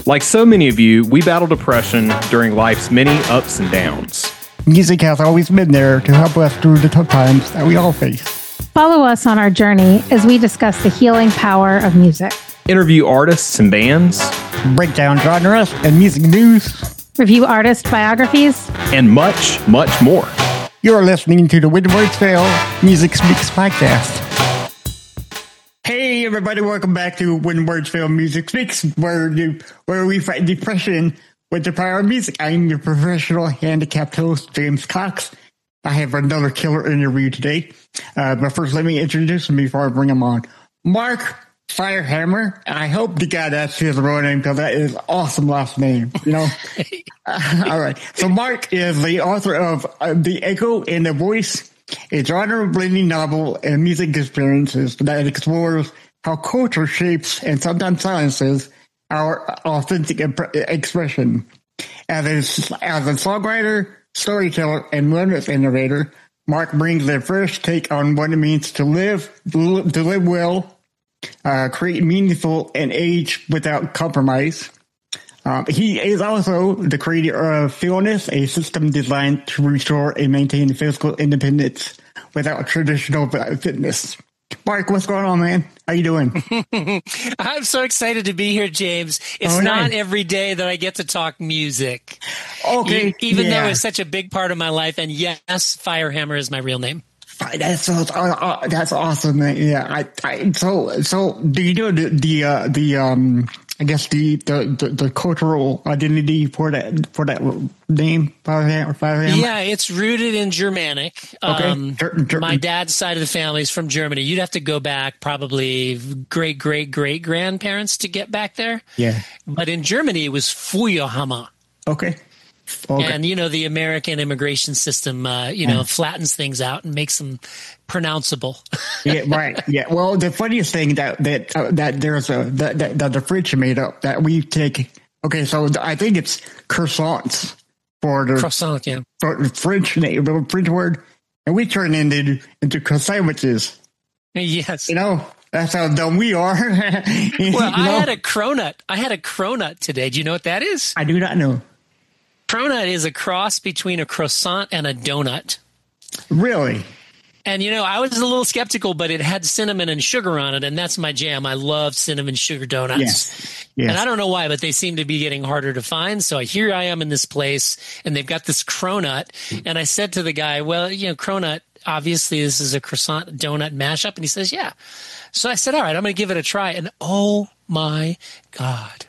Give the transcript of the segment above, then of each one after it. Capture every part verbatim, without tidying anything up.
Like so many of you, we battle depression during life's many ups and downs. Music has always been there to help us through the tough times that we all face. Follow us on our journey as we discuss the healing power of music. Interview artists and bands. Break down genres and music news. Review artist biographies. And much, much more. You're listening to the When Words Fail Music Speaks podcast. Hey everybody, welcome back to When Words Fail Music Speaks, where you where we fight depression with the power of music. I'm your professional handicapped host, James Cox. I have another killer interview today. Uh, but first, let me introduce him before I bring him on. Mark Firehammer. I hope the guy that's his real name, because that is an awesome last name. You know. uh, all right. So Mark is the author of uh, The Echo and the Voice, a genre-blending novel and music experiences that explores how culture shapes and sometimes silences our authentic imp- expression. As a, as a songwriter, storyteller, and wellness innovator, Mark brings their fresh take on what it means to live, to live well, uh, create meaningful, and age without compromise. Um, he is also the creator of Feelness, a system designed to restore and maintain physical independence without traditional fitness. Mark, what's going on, man? How you doing? I'm so excited to be here, James. It's oh, not nice. every day that I get to talk music. Okay. E- even yeah. though it's such a big part of my life. And yes, Firehammer is my real name. That's so, uh, uh, that's awesome, man. Yeah. I, I, so, so do you know the, the, uh, the, um, I guess the, the, the, the cultural identity for that, for that name, Firehammer? Firehammer? Yeah, it's rooted in Germanic. Okay. Um, Ger- Ger- my dad's side of the family is from Germany. You'd have to go back probably great, great, great grandparents to get back there. Yeah. But in Germany, it was Feuerhammer. Okay. Okay. And, you know, the American immigration system, uh, you know, yeah. flattens things out and makes them pronounceable. yeah, right. Yeah. Well, the funniest thing that that uh, that there's a that, that, that the French made up that we take. Okay, so I think it's croissants for the croissant, yeah, for the French name, the French word, and we turn it into into croissantwiches. Yes. You know, that's how dumb we are. well, you know? I had a cronut. I had a cronut today. Do you know what that is? I do not know. Cronut is a cross between a croissant and a donut. Really? And, you know, I was a little skeptical, but it had cinnamon and sugar on it, and that's my jam. I love cinnamon sugar donuts. Yes. Yes. And I don't know why, but they seem to be getting harder to find. So here I am in this place, and they've got this cronut. And I said to the guy, well, you know, cronut, obviously this is a croissant donut mashup. And he says, yeah. So I said, all right, I'm going to give it a try. And oh, my God.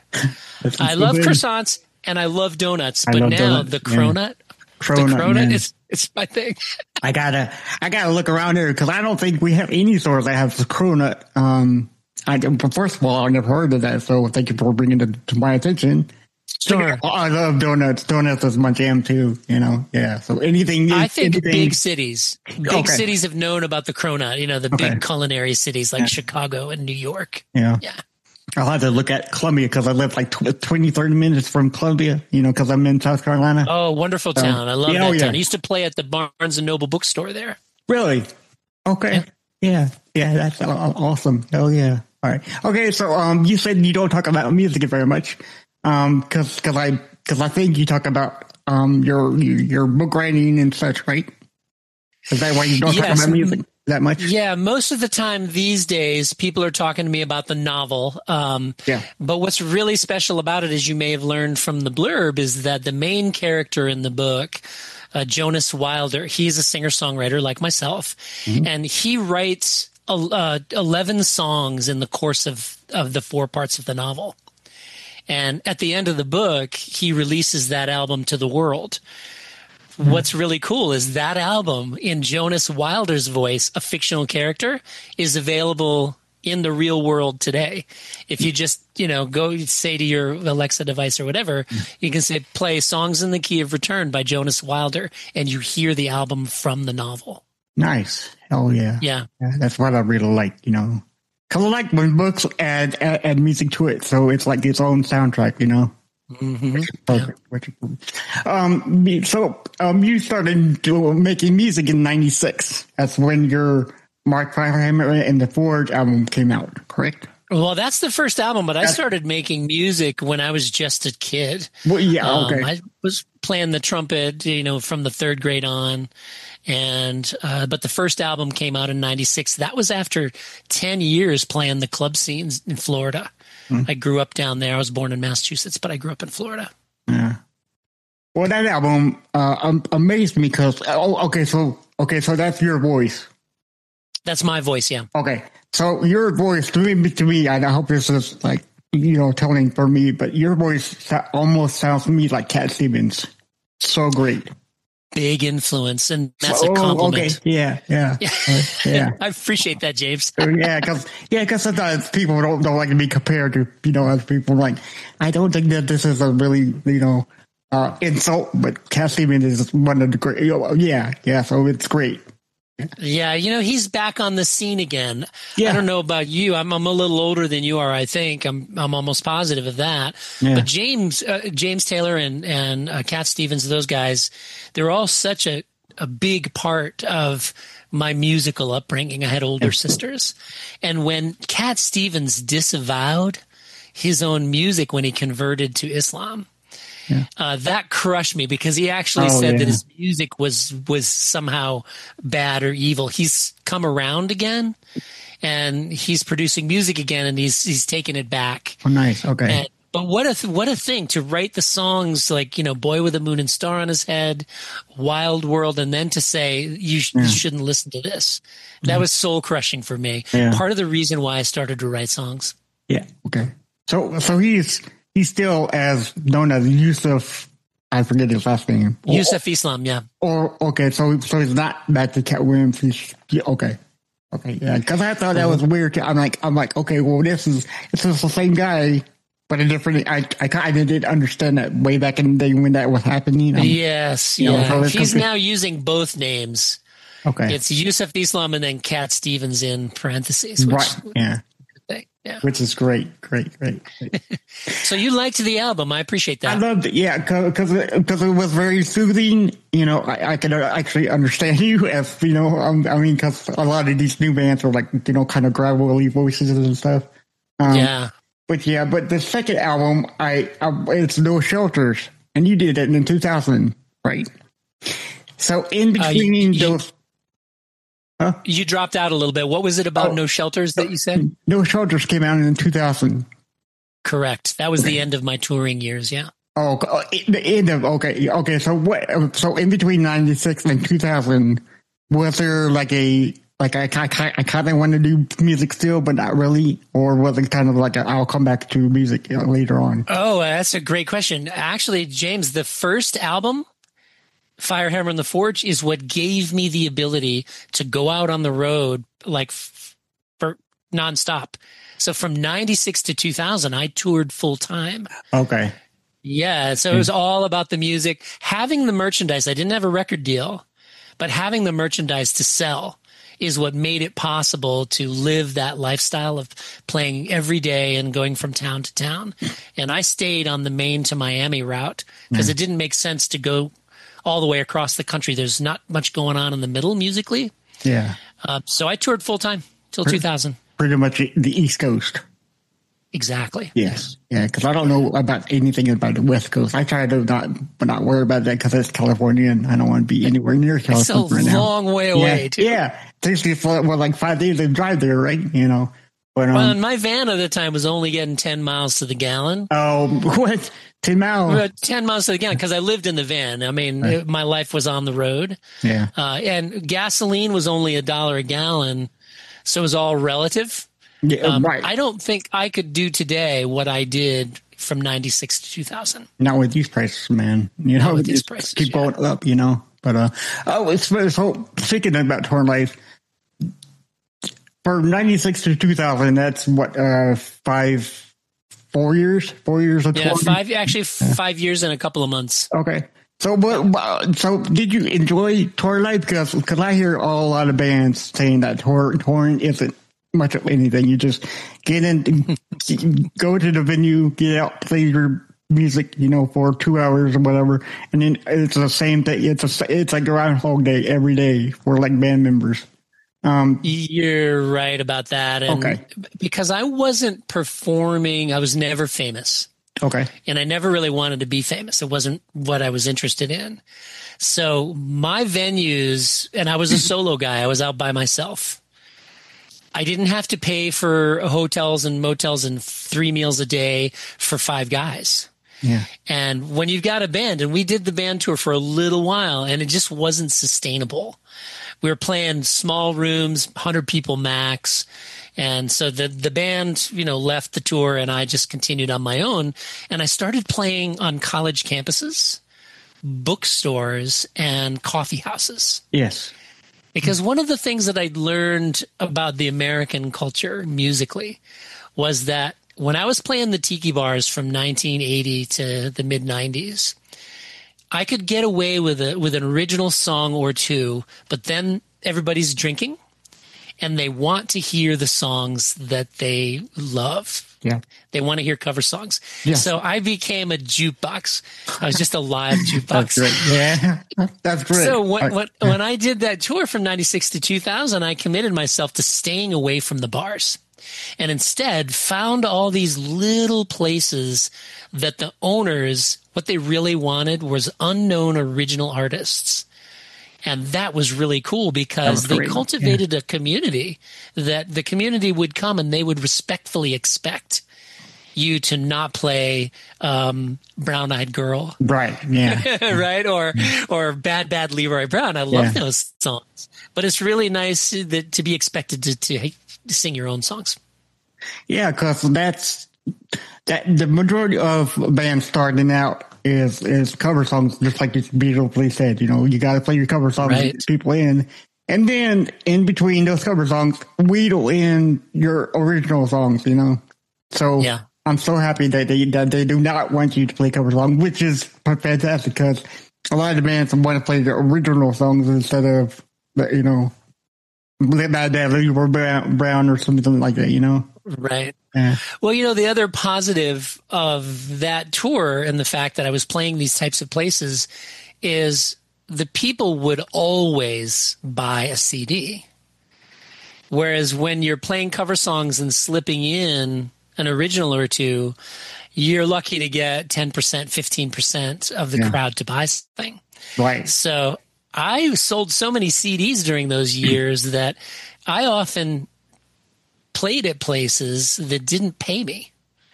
I love good. croissants. And I love donuts, but now donuts. the cronut, yeah. cronut, the cronut is it's my thing. I gotta, I gotta look around here because I don't think we have any stores that have the cronut. Um, I first of all, I never heard of that, so thank you for bringing it to my attention. Sure, I love donuts. Donuts is my jam too. You know, yeah. So anything. I think anything, big cities, big okay. cities have known about the cronut. You know, the okay. big culinary cities like yeah. Chicago and New York. Yeah, yeah. I'll have to look at Columbia because I live like twenty, thirty minutes from Columbia, you know, because I'm in South Carolina. Oh, wonderful town. I love yeah, that oh, yeah. town. I used to play at the Barnes and Noble bookstore there. Really? Okay. Yeah. Yeah. yeah that's awesome. Hell yeah. All right. Okay. So, um, you said you don't talk about music very much. Um, cause, cause I, cause I think you talk about, um, your, your book writing and such, right? Is that why you don't yes. talk about music that much? Yeah, most of the time these days, people are talking to me about the novel. Um, yeah. But what's really special about it, as you may have learned from the blurb, is that the main character in the book, uh, Jonas Wilder, he's a singer-songwriter like myself, mm-hmm. and he writes uh, eleven songs in the course of, of the four parts of the novel. And at the end of the book, he releases that album to the world. What's really cool is that album in Jonas Wilder's voice, a fictional character, is available in the real world today. If you just, you know, go say to your Alexa device or whatever, you can say, play Songs in the Key of Return by Jonas Wilder, and you hear the album from the novel. Nice. Hell yeah. Yeah. yeah that's what I really like, you know. Because I like when books add, add, add music to it, so it's like its own soundtrack, you know. Mm-hmm. Perfect. Yeah. Um, so um, you started making music in ninety-six. That's when your Mark Firehammer and the Forge album came out, correct? Well, that's the first album, but I started making music when I was just a kid. Well, yeah, okay. Um, I was playing the trumpet, you know, from the third grade on. And, uh, but the first album came out in ninety-six. That was after ten years playing the club scenes in Florida. Mm. I grew up down there. I was born in Massachusetts, but I grew up in Florida. Yeah. Well, that album, uh, um, amazed me because, oh, okay. So, okay. So that's your voice. That's my voice. Yeah. Okay. So your voice to me, to me, I hope this is like, you know, telling for me, but your voice almost sounds to me like Cat Stevens. So great. Big influence, and that's oh, a compliment. Okay. Yeah, yeah, uh, yeah. I appreciate that, James. yeah, because yeah, because sometimes people don't don't like to be compared to, you know, other people. Like, I don't think that this is a really, you know, uh, insult, but Cat Stevens is one of the great. You know, yeah, yeah. So it's great. Yeah, you know, he's back on the scene again. Yeah. I don't know about you. I'm I'm a little older than you are, I think. I'm I'm almost positive of that. Yeah. But James uh, James Taylor and and uh, Cat Stevens, those guys, they're all such a a big part of my musical upbringing. I had older sisters, and when Cat Stevens disavowed his own music when he converted to Islam, yeah. Uh, that crushed me because he actually oh, said yeah. that his music was was somehow bad or evil. He's come around again, and he's producing music again, and he's he's taking it back. Oh, nice. Okay. And, but what a th- what a thing to write the songs like, you know, Boy with the Moon and Star on His Head, Wild World, and then to say you, sh- yeah. you shouldn't listen to this. That yeah. was soul crushing for me. Yeah. Part of the reason why I started to write songs. Yeah. Okay. So so he's. He's still as known as Yusuf. I forget his last name. Yusuf Islam, yeah. Or okay, so so he's not back to Cat Williams. He's, yeah, okay, okay, yeah. Because I thought that was weird. I'm like, I'm like, okay, well, this is this is the same guy, but a different. I I kind of didn't understand that way back in the day when that was happening. Um, yes, you yeah. know, so he's now using both names. Okay, it's Yusuf Islam and then Cat Stevens in parentheses. Which, right. Yeah. Yeah. Which is great, great, great. great. So you liked the album. I appreciate that. I loved it, yeah, because because it was very soothing. You know, I, I could actually understand you as, you know, um, I mean, because a lot of these new bands are like, you know, kind of gravelly voices and stuff. Um, yeah. But yeah, but the second album, I, I it's No Shelters, and you did it in two thousand, right? So in between uh, you, those. Huh? You dropped out a little bit. What was it about oh, No Shelters that you said? No Shelters came out in two thousand. Correct. That was the end of my touring years. Yeah. Oh, the end of okay, okay. So what? So in between ninety-six and two thousand, was there like a like I I, I kind of want to do music still, but not really, or was it kind of like a, I'll come back to music, you know, later on? Oh, that's a great question. Actually, James, the first album, Fire Hammer and the Forge, is what gave me the ability to go out on the road like f- for nonstop. So from ninety-six to two thousand, I toured full time. Okay. Yeah. So it was all about the music, having the merchandise. I didn't have a record deal, but having the merchandise to sell is what made it possible to live that lifestyle of playing every day and going from town to town. And I stayed on the Maine to Miami route because mm. it didn't make sense to go all the way across the country. There's not much going on in the middle musically. Yeah. Uh, so I toured full time till two thousand. Pretty much the East Coast. Exactly. Yes. Yeah. Because I don't know about anything about the West Coast. I try to not not worry about that because it's California and I don't want to be anywhere near California. It's a right now. long way away. Yeah. Too. Yeah. Takes me for well, like five days to drive there, right? You know. But, um, well, and my van at the time was only getting ten miles to the gallon. Oh, what? ten miles? Uh, ten miles to the gallon because I lived in the van. I mean, right. it, my life was on the road. Yeah. Uh, and gasoline was only a dollar a gallon. So it was all relative. Yeah, um, right. I don't think I could do today what I did from ninety-six to two thousand. Not with these prices, man. You know, Not with these prices, keep yeah. going up, you know. But, uh, oh, it's so thinking about Torn Life. For ninety-six to two thousand, that's what, uh, five, four years? Four years of Yeah, touring? five, actually yeah. five years and a couple of months. Okay. So, what, so did you enjoy Torn Life? Because cause I hear all, a lot of bands saying that tour, touring isn't much of anything. You just get in, go to the venue, get out, play your music, you know, for two hours or whatever, and then it's the same thing. It's a, it's like Groundhog Day every day for like band members. Um, You're right about that. And okay. Because I wasn't performing, I was never famous. Okay. And I never really wanted to be famous. It wasn't what I was interested in. So my venues, and I was a solo guy, I was out by myself. I didn't have to pay for hotels and motels and three meals a day for five guys. Yeah. And when you've got a band, and we did the band tour for a little while, and it just wasn't sustainable. We were playing small rooms, one hundred people max. And so the, the band, you know, left the tour, and I just continued on my own. And I started playing on college campuses, bookstores, and coffee houses. Yes. Because one of the things that I learned about the American culture musically was that when I was playing the tiki bars from nineteen eighty to the mid nineties, I could get away with a, with an original song or two, but then everybody's drinking and they want to hear the songs that they love. Yeah. They want to hear cover songs. Yeah. So I became a jukebox. I was just a live jukebox. That's great. Yeah. That's great. So when, Right. when, when I did that tour from ninety-six to two thousand, I committed myself to staying away from the bars and instead found all these little places that the owners, what they really wanted was unknown original artists. And that was really cool because they great. cultivated a community that the community would come and they would respectfully expect you to not play um, Brown Eyed Girl. Right. Yeah. Right? Or or Bad Bad Leroy Brown. I love Yeah. those songs. But it's really nice that, to be expected to, to sing your own songs. Yeah, because that's that the majority of bands starting out is is cover songs, just like you beautifully said. You know, you got to play your cover songs, Right. to get people in, and then in between those cover songs, wheedle in your original songs. You know, so Yeah. I'm so happy that they that they do not want you to play cover songs, which is fantastic because a lot of the bands want to play the original songs instead of the, you know, Bad Bad Leroy Brown, Brown or something like that. You know. Right. Yeah. Well, you know, the other positive of that tour and the fact that I was playing these types of places is the people would always buy a C D. Whereas when you're playing cover songs and slipping in an original or two, you're lucky to get ten percent, fifteen percent of the Yeah. crowd to buy something. Right. So I sold so many C Ds during those years that I often played at places that didn't pay me,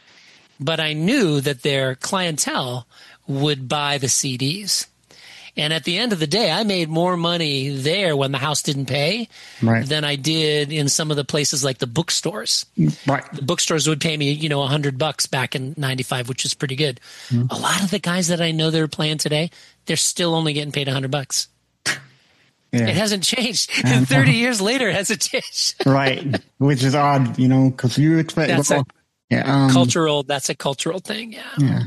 but I knew that their clientele would buy the C Ds. And at the end of the day, I made more money there when the house didn't pay Right. than I did in some of the places like the bookstores. Right. The bookstores would pay me, you know, a hundred bucks back in ninety-five, which is pretty good. Mm-hmm. A lot of the guys that I know that are playing today, they're still only getting paid a hundred bucks. Yeah. It hasn't changed. And thirty years later, it hasn't changed. Right, which is odd, you know, because you expect That's well, a yeah, um, cultural, that's a cultural thing. Yeah. Yeah,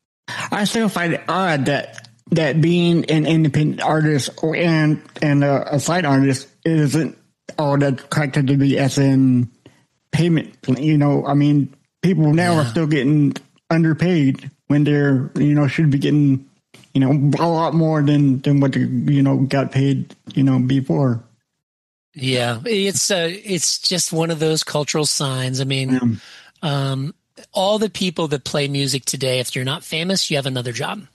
I still find it odd that that being an independent artist or and and a, a side artist isn't all that connected to the as in payment. You know, I mean, people now Yeah. are still getting underpaid when they're you know should be getting you know a lot more than than what they, you know got paid you know before. Yeah. It's uh, it's just one of those cultural signs. I mean, um, all the people that play music today, if you're not famous, you have another job.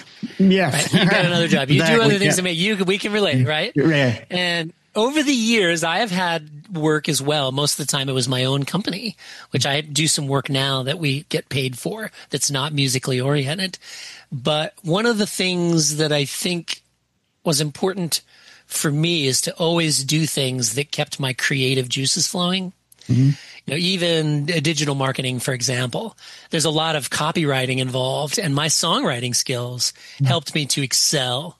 Yes, Right? You got another job. You Exactly, do other things yeah. to make you. We can relate, right? Yeah. And over the years, I have had work as well. Most of the time, it was my own company, which I do some work now that we get paid for. That's not musically oriented. But one of the things that I think was important for me is to always do things that kept my creative juices flowing. Mm-hmm. You know, even digital marketing, for example, there's a lot of copywriting involved, and my songwriting skills helped me to excel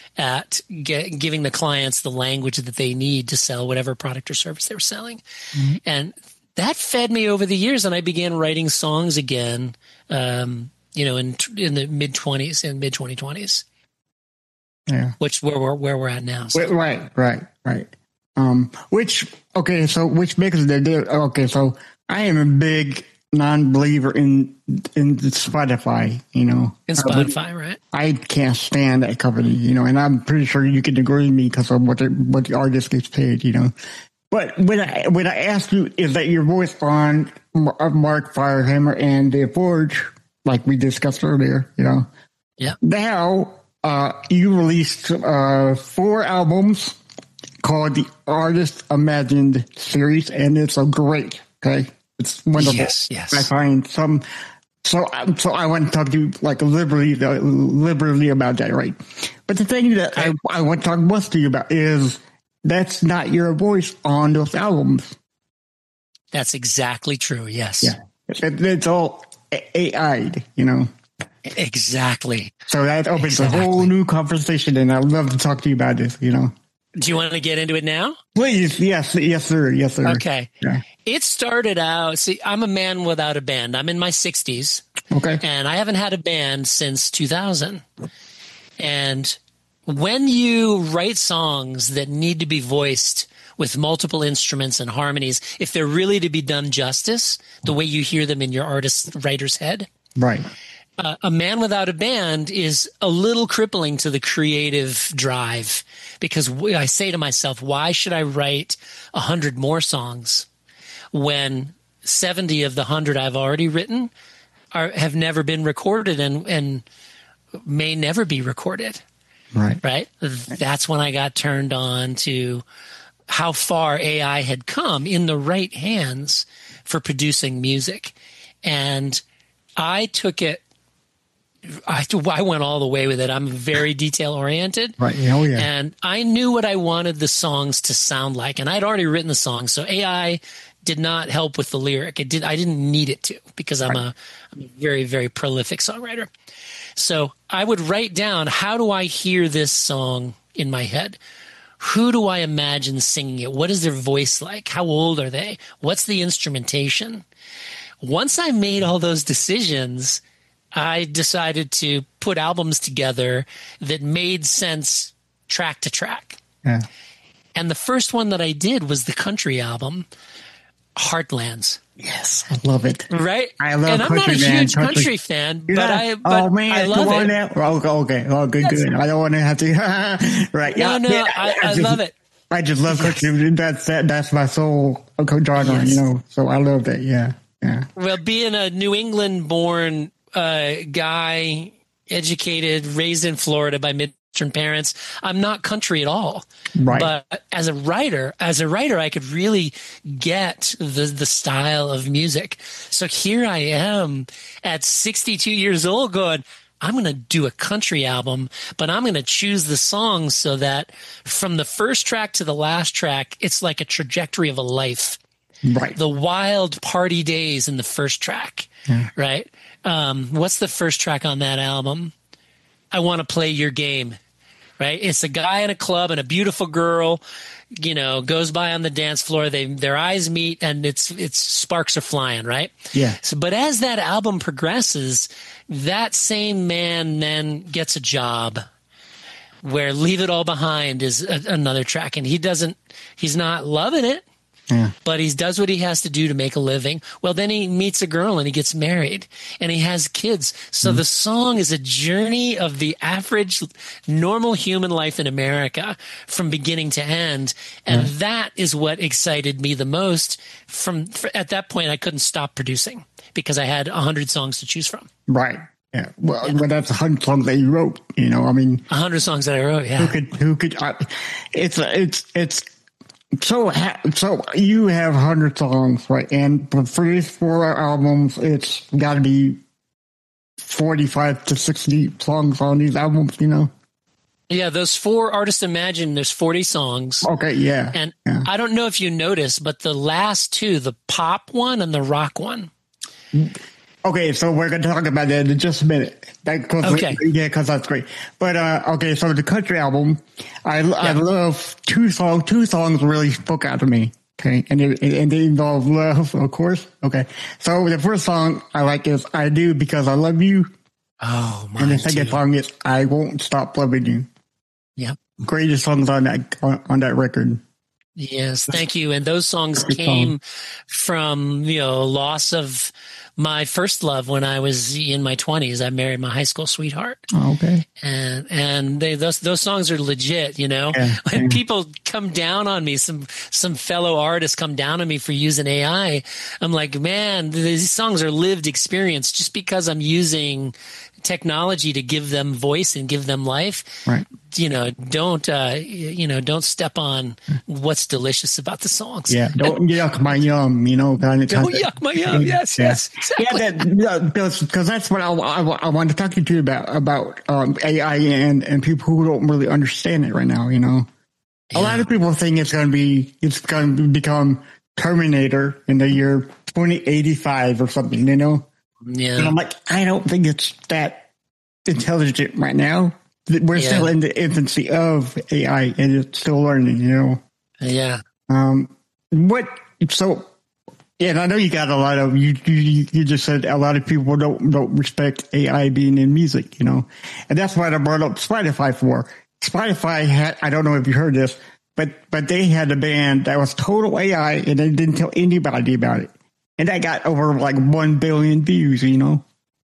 at get, giving the clients the language that they need to sell whatever product or service they were selling. Mm-hmm. And that fed me over the years, and I began writing songs again, um, you know, in in the mid twenties, in mid twenty twenties, Yeah. which where we're where we're at now. So, Wait, right, right, right. Um, which okay, so which makes the deal. Okay, so I am a big non-believer in in Spotify. You know, in Spotify, right? I can't stand that company. You know, and I'm pretty sure you can agree with me because of what the, what the artist gets paid. You know, But when I when I asked you, is that your voice on Mark Firehammer and the Forge, like we discussed earlier, you know? Yeah. Now, uh, you released uh, four albums called the Artist Imagined series, and it's a great, okay? It's wonderful. Yes, yes. I find some, so, so I want to talk to you like liberally, liberally about that, right? But the thing that I, I want to talk most to you about is that's not your voice on those albums. That's exactly true. Yes. Yeah. It, it's all A I'd, you know? Exactly. So that opens exactly. a whole new conversation, and I'd love to talk to you about this, you know? Do you want to get into it now? Please. Yes. Yes, sir. Yes, sir. Okay. Yeah. It started out, see, I'm a man without a band. I'm in my sixties. Okay. And I haven't had a band since two thousand. And when you write songs that need to be voiced with multiple instruments and harmonies, if they're really to be done justice, the way you hear them in your artist writer's head, right. Uh, a man without a band is a little crippling to the creative drive, because I say to myself, why should I write a hundred more songs when seventy of the hundred I've already written are, have never been recorded and, and may never be recorded. Right. Right. That's when I got turned on to how far A I had come in the right hands for producing music. And I took it, I, I went all the way with it. I'm very detail oriented. Right. Oh, yeah. And I knew what I wanted the songs to sound like. And I'd already written the song. So A I did not help with the lyric. It did. I didn't need it to, because I'm, right. a, I'm a very, very prolific songwriter. So I would write down, how do I hear this song in my head? Who do I imagine singing it? What is their voice like? How old are they? What's the instrumentation? Once I made all those decisions, I decided to put albums together that made sense track to track. Yeah. And the first one that I did was the country album, Heartlands. Yes, I love it. Right? I love and I'm country, not a man. huge country, country fan, You're but not? I but oh man, I love come it. on now. Oh, okay, oh, good, Yes. good. I don't want to have to. Right? No, yeah, no, yeah, I, I, I just, love it. I just love Yes. country. That's that, that's my soul genre, Yes. you know. So I love that. Yeah, yeah. Well, being a New England-born uh, guy, educated, raised in Florida by Midwestern parents, I'm not country at all. Right. But as a writer, as a writer, I could really get the the style of music. So here I am at sixty-two years old, going, I'm going to do a country album, but I'm going to choose the songs so that from the first track to the last track, it's like a trajectory of a life. Right. The wild party days in the first track, yeah. right? Um, what's the first track on that album? I Want to Play Your Game, right? It's a guy in a club and a beautiful girl, you know, goes by on the dance floor. They their eyes meet and it's it's sparks are flying, right? Yeah. So, but as that album progresses, that same man then gets a job where Leave It All Behind is a, another track, and he doesn't, he's not loving it. Yeah. But he does what he has to do to make a living. Well, then he meets a girl and he gets married and he has kids. So mm-hmm. the song is a journey of the average normal human life in America from beginning to end. And mm-hmm. that is what excited me the most. From at that point, I couldn't stop producing because I had a hundred songs to choose from. Right. Yeah. Well, yeah. Well, that's a hundred songs that you wrote, you know, I mean, a hundred songs that I wrote. Yeah. Who could, who could, uh, it's, it's, it's, So, so you have one hundred songs, right? And for these four albums, it's got to be forty-five to sixty songs on these albums, you know? Yeah, those four Artist Imagine, there's forty songs. Okay, yeah. And yeah. I don't know if you noticed, but the last two, the pop one and the rock one. Okay, so we're going to talk about that in just a minute. That, cause okay. Yeah, because that's great. But, uh, okay, so the country album, I, yeah. I love two songs. Two songs really spoke out to me. Okay, and, it, and they involve love, of course. Okay, so the first song I like is I Do Because I Love You. Oh, my And the second too. song is I Won't Stop Loving You. Yep. Greatest songs on that, on, on that record. Yes, thank you. And those songs Good came song. from, you know, loss of my first love when I was in my twenties. I married my high school sweetheart. Oh, okay. And and they those those songs are legit, you know. Yeah, when yeah. people come down on me, some some fellow artists come down on me for using A I, I'm like, man, these songs are lived experience. Just because I'm using technology to give them voice and give them life, Right. you know, don't uh, you know, don't step on what's delicious about the songs. Yeah. Don't yuck my yum, you know. Kind of, Don't yuck my yum. Yes, yes, exactly. Yeah, that, because because that's what I, I, I want to talk to you about about um, A I and and people who don't really understand it right now. You know, a lot of people think it's going to be it's going to become Terminator in the year twenty eighty-five or something. You know, Yeah. and I'm like, I don't think it's that intelligent right now. We're Yeah. still in the infancy of A I and it's still learning. You know. Yeah. Um, what so? Yeah, and I know you got a lot of you. You, you just said a lot of people don't don't respect A I being in music, you know, and that's what I brought up Spotify for. Spotify had I don't know if you heard this, but but they had a band that was total A I, and they didn't tell anybody about it, and that got over like one billion views, you know,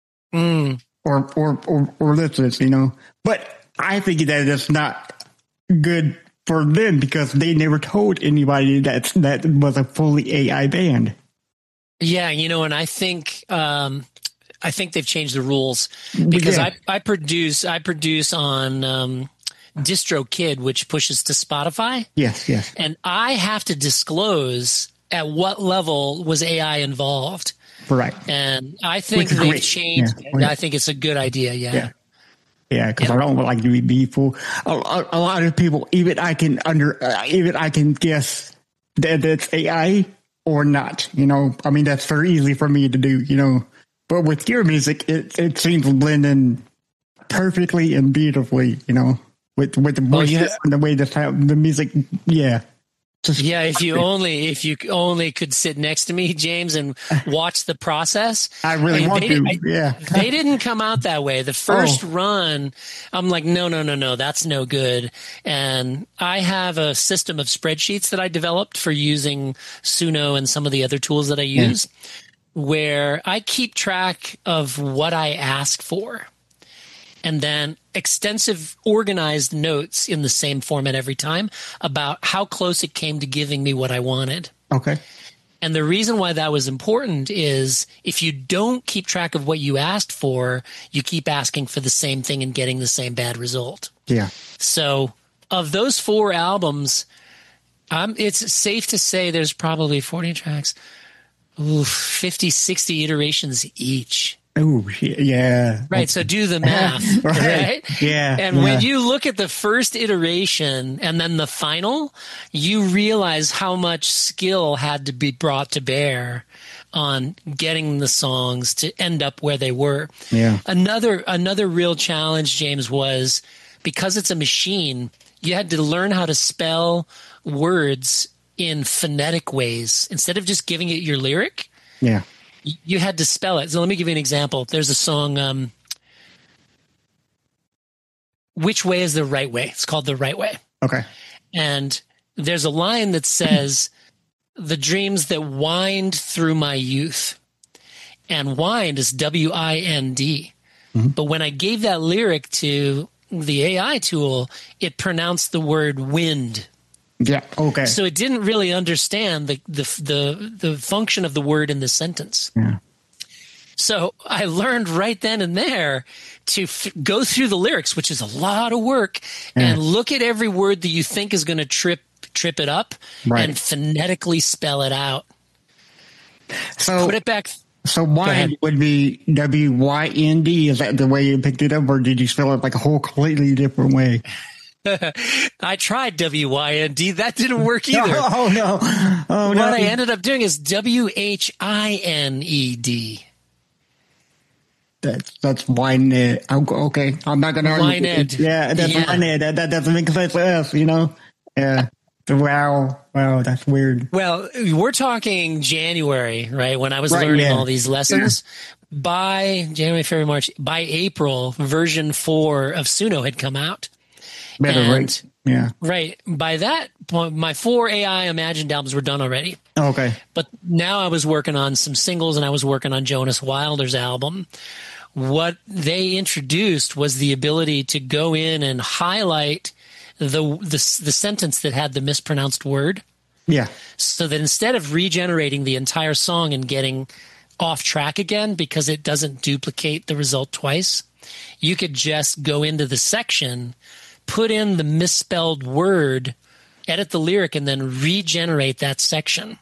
Mm. or or or, or listens, you know. But I think that it's not good for them because they never told anybody that that was a fully A I band. Yeah, you know, and I think um, I think they've changed the rules because Yeah. I, I produce I produce on um, DistroKid, which pushes to Spotify, Yes, yes. and I have to disclose at what level was A I involved. Right. And I think Which is they've great. changed. Yeah. I think it's a good idea. Yeah. Yeah. Yeah, because Yeah. I don't like to be be fool. A, a, a lot of people, even I can under, uh, even I can guess that it's A I or not. You know, I mean that's very easy for me to do. You know, but with your music, it it seems to blend in perfectly and beautifully. You know, with with the voices yeah. and the way the sound, the music. Yeah. Just, Yeah, if you only if you only could sit next to me, James, and watch the process. I really I mean, want they, to. I- yeah. They didn't come out that way. The first Oh. run, I'm like, no, no, no, no, that's no good. And I have a system of spreadsheets that I developed for using Suno and some of the other tools that I use, where I keep track of what I ask for. And then extensive organized notes in the same format every time about how close it came to giving me what I wanted. Okay. And the reason why that was important is if you don't keep track of what you asked for, you keep asking for the same thing and getting the same bad result. Yeah. So of those four albums, um, it's safe to say there's probably forty tracks, ooh, fifty, sixty iterations each. Oh, yeah. Right. So do the math. Right. right. Yeah, And yeah. when you look at the first iteration and then the final, you realize how much skill had to be brought to bear on getting the songs to end up where they were. Yeah. Another, another real challenge, James, was because it's a machine, you had to learn how to spell words in phonetic ways instead of just giving it your lyric. Yeah. You had to spell it. So let me give you an example. There's a song, um, Which Way is the Right Way? It's called The Right Way. Okay. And there's a line that says, the dreams that wind through my youth. And wind is W I N D. Mm-hmm. But when I gave that lyric to the A I tool, it pronounced the word wind. Yeah. Okay. So it didn't really understand the, the the the function of the word in the sentence. Yeah. So I learned right then and there to f- go through the lyrics, which is a lot of work, and look at every word that you think is going to trip trip it up, Right. and phonetically spell it out. So Put it back. So ahead. wine would be W Y N D. Is that the way you picked it up, or did you spell it like a whole completely different way? I tried W Y N D. That didn't work either. Oh no! Oh no! What I ended up doing is W H I N E D. That's that's wine. Okay, I'm not gonna argue. Wine-ed. Yeah, that's Yeah. wine. That that doesn't make sense to us, you know. Yeah. Wow. Wow. That's weird. Well, we're talking January, right? When I was Right, learning yeah. all these lessons. By January, February, March, by April, version four of Suno had come out. Better and right. Yeah. Right. By that point, my four A I Imagined albums were done already. Oh, okay. But now I was working on some singles and I was working on Jonas Wilder's album. What they introduced was the ability to go in and highlight the the, the sentence that had the mispronounced word. Yeah. So that instead of regenerating the entire song and getting off track again because it doesn't duplicate the result twice, you could just go into the section, put in the misspelled word, edit the lyric, and then regenerate that section.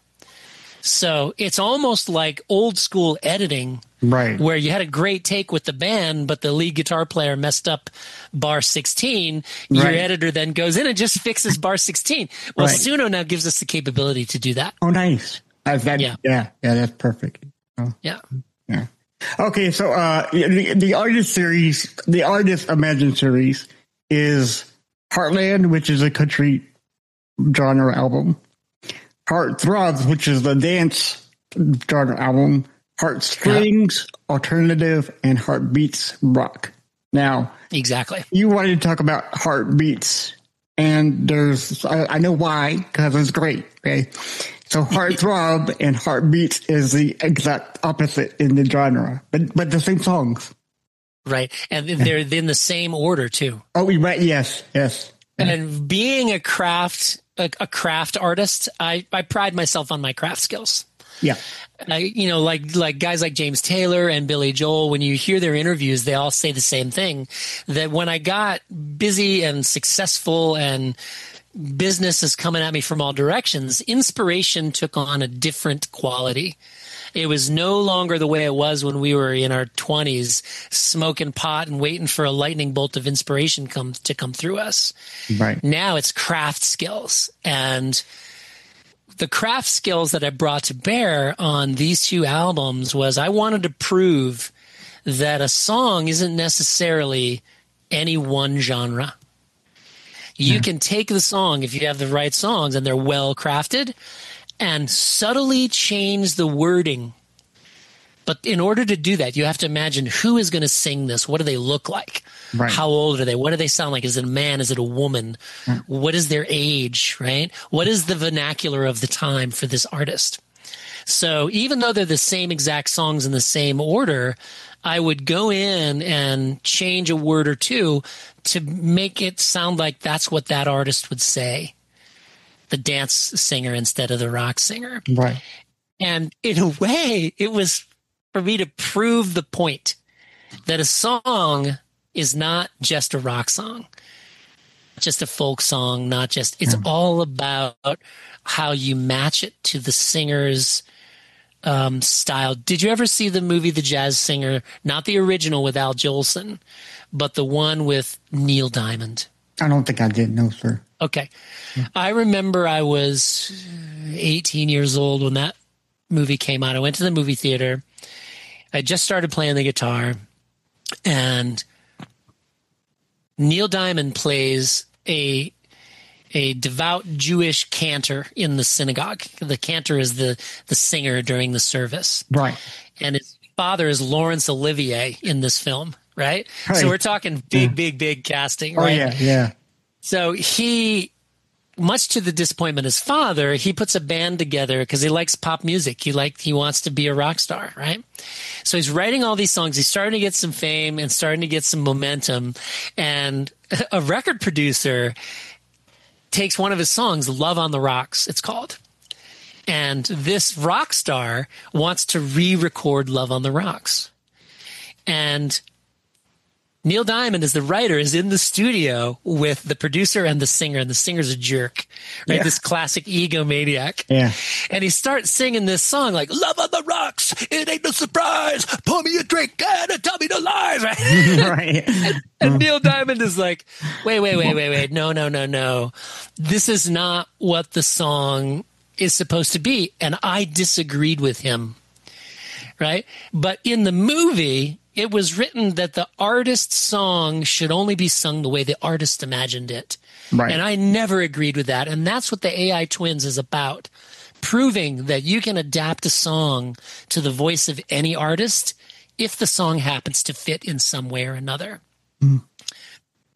So it's almost like old school editing, right? Where you had a great take with the band, but the lead guitar player messed up bar sixteen. Your Right. editor then goes in and just fixes bar sixteen. Well, Right. Suno now gives us the capability to do that. Oh, nice. Uh, that, Yeah. yeah. Yeah. That's perfect. Oh, Yeah. yeah. Okay. So, uh, the, the artist series, the artist Imagine series is Heartland, which is a country genre album. Heart Throbs, which is the dance genre album. Heartstrings, alternative, and Heartbeats rock. Now, Exactly. you wanted to talk about Heartbeats, and there's I, I know why, because it's great. Okay, so Heartthrob and Heartbeats is the exact opposite in the genre, but but the same songs. Right. And they're in the same order too. Oh, we right? Yes, yes. And being a craft, a, a craft artist, I, I pride myself on my craft skills. Yeah. I, you know, like like guys like James Taylor and Billy Joel, when you hear their interviews, they all say the same thing, that when I got busy and successful and business is coming at me from all directions, inspiration took on a different quality. It was no longer the way it was when we were in our twenties, smoking pot and waiting for a lightning bolt of inspiration come to come through us. Right. Now it's craft skills. And the craft skills that I brought to bear on these two albums was I wanted to prove that a song isn't necessarily any one genre. You Yeah. can take the song, if you have the right songs and they're well crafted, and subtly change the wording. But in order to do that, you have to imagine who is going to sing this. What do they look like? Right. How old are they? What do they sound like? Is it a man? Is it a woman? Mm. What is their age, right? What is the vernacular of the time for this artist? So even though they're the same exact songs in the same order, I would go in and change a word or two to make it sound like that's what that artist would say. The dance singer instead of the rock singer. Right. And in a way, it was for me to prove the point that a song is not just a rock song, just a folk song, not just, it's Yeah. all about how you match it to the singer's um, style. Did you ever see the movie The Jazz Singer? Not the original with Al Jolson, but the one with Neil Diamond. I don't think I did. No, sir. Okay. I remember I was eighteen years old when that movie came out. I went to the movie theater. I just started playing the guitar, and Neil Diamond plays a a devout Jewish cantor in the synagogue. The cantor is the, the singer during the service. Right. And his father is Laurence Olivier in this film, right? Right. So we're talking big, Yeah. big, big casting, Oh right? yeah, yeah. So he, much to the disappointment of his father, he puts a band together because he likes pop music. He like he wants to be a rock star, right? So he's writing all these songs. He's starting to get some fame and starting to get some momentum. And a record producer takes one of his songs, Love on the Rocks, it's called. And this rock star wants to re-record Love on the Rocks. And Neil Diamond, as the writer, is in the studio with the producer and the singer, and the singer's a jerk, right? Yeah. This classic egomaniac. Yeah. And he starts singing this song like, Love on the Rocks, it ain't no surprise, pour me a drink and tell me the lies, right? Right. And Neil Diamond is like, wait, wait, wait, wait, wait. No, no, no, no. This is not what the song is supposed to be. And I disagreed with him, right? But in the movie, it was written that the artist's song should only be sung the way the artist imagined it. Right. And I never agreed with that. And that's what the A I Twins is about. Proving that you can adapt a song to the voice of any artist if the song happens to fit in some way or another. Mm.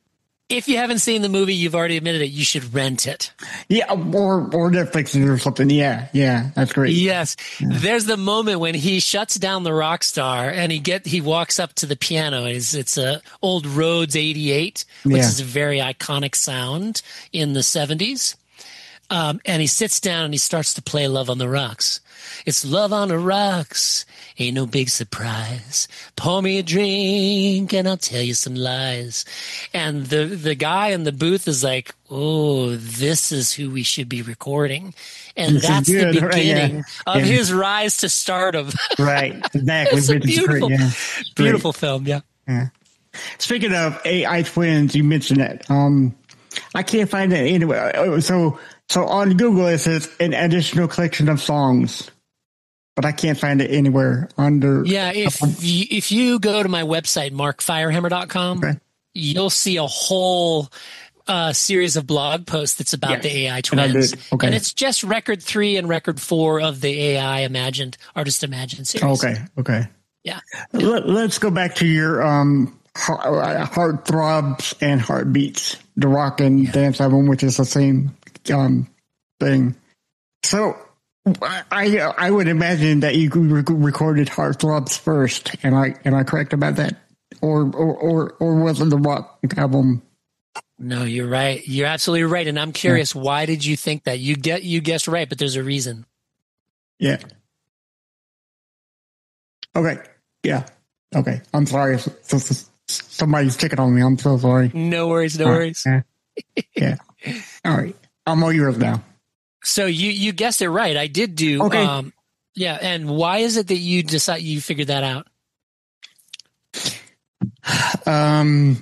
If you haven't seen the movie, you've already admitted it. You should rent it. Yeah, or or Netflix or something. Yeah, yeah, that's great. Yes, yeah. There's the moment when he shuts down the rock star and he get he walks up to the piano. It's it's a old Rhodes eighty-eight, which yeah. is a very iconic sound in the seventies. Um, and he sits down and he starts to play "Love on the Rocks." It's love on the rocks, ain't no big surprise. Pour me a drink and I'll tell you some lies. And the the guy in the booth is like, oh, this is who we should be recording. And this that's the beginning right, yeah. of yeah. his rise to stardom. Right, exactly. It's a beautiful, yeah. beautiful film, yeah. yeah. Speaking of A I twins, you mentioned that. Um, I can't find it anywhere. So, so on Google it says an additional collection of songs, but I can't find it anywhere under. Yeah, if you, if you go to my website, mark firehammer dot com, okay. you'll see a whole uh, series of blog posts that's about yes. the A I twins. And, okay. and it's just record three and record four of the A I Imagined, Artist Imagined series. Okay, okay. Yeah. Let, let's go back to your um, Heart Throbs and Heartbeats, the rock and yeah. dance album, which is the same um, thing. So I I would imagine that you recorded Heart Throbs first. Am I am I correct about that? Or or or, or was it the rock album? No, you're right. You're absolutely right. And I'm curious, yeah. why did you think that? You get you guessed right, but there's a reason. Yeah. Okay. Yeah. Okay. I'm sorry. Somebody's checking on me. I'm so sorry. No worries. No All worries. Right. Yeah. yeah. All right. I'm all yours now. So you, you guessed it right. I did do. Okay. Um, yeah. And why is it that you decide you figured that out? Um,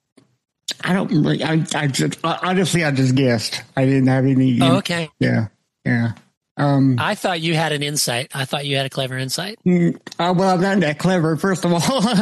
I don't really, I, I just, honestly, I just guessed. I didn't have any. Oh, okay. Yeah. Yeah. Um, I thought you had an insight. I thought you had a clever insight. Uh, well, I'm not that clever, first of all.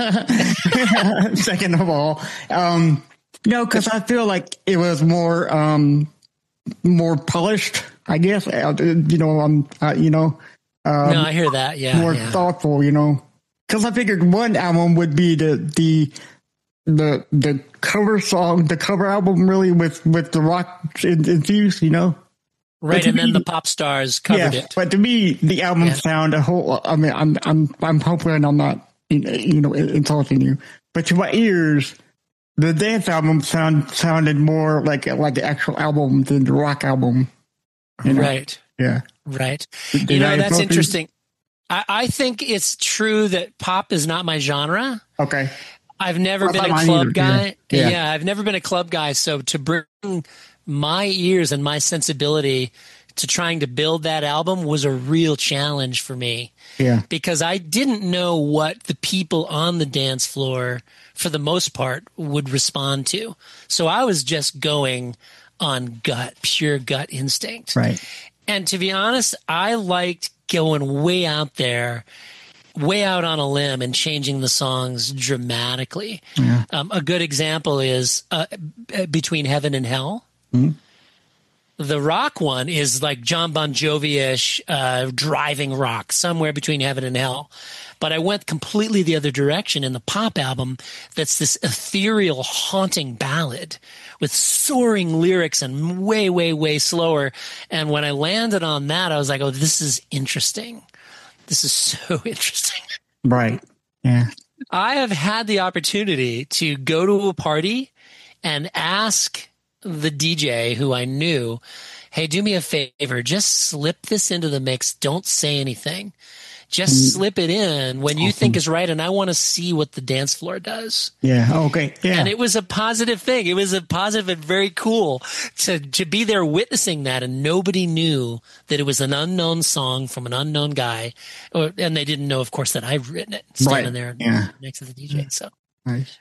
Second of all, um, no, because I feel like it was more, um, more polished, I guess. Uh, you know, um, uh, you know, um, no, I hear that. Yeah, more yeah. thoughtful. You know, because I figured one album would be the the the the cover song, the cover album, really with with the rock infused. You know. Right, and me, then the pop stars covered yeah, it. But to me, the album yeah. sound a whole. I mean, I'm I'm I'm hoping I'm not you know insulting you, but to my ears, the dance album sound sounded more like like the actual album than the rock album. You know? Right. Yeah. Right. Did you know I that's you? interesting. I, I think it's true that pop is not my genre. Okay. I've never well, been a club either. guy. Yeah. Yeah. yeah, I've never been a club guy. So to bring my ears and my sensibility to trying to build that album was a real challenge for me. Yeah. Because I didn't know what the people on the dance floor, for the most part, would respond to. So I was just going on gut, pure gut instinct. Right. And to be honest, I liked going way out there, way out on a limb and changing the songs dramatically. Yeah. Um, a good example is uh, Between Heaven and Hell. Mm-hmm. The rock one is like John Bon Jovi-ish, uh, driving rock, somewhere between heaven and hell. But I went completely the other direction in the pop album. That's this ethereal, haunting ballad with soaring lyrics and way, way, way slower. And when I landed on that, I was like, oh, this is interesting. This is so interesting. Right. Yeah. I have had the opportunity to go to a party and ask the D J who I knew, hey, do me a favor, just slip this into the mix. Don't say anything. Just mm. slip it in when you awesome. think is right, and I want to see what the dance floor does. Yeah, okay. Yeah. And it was a positive thing. It was a positive and very cool to, to be there witnessing that, and nobody knew that it was an unknown song from an unknown guy. Or, and they didn't know, of course, that I've written it, standing right. there yeah. next to the D J. Yeah. So nice.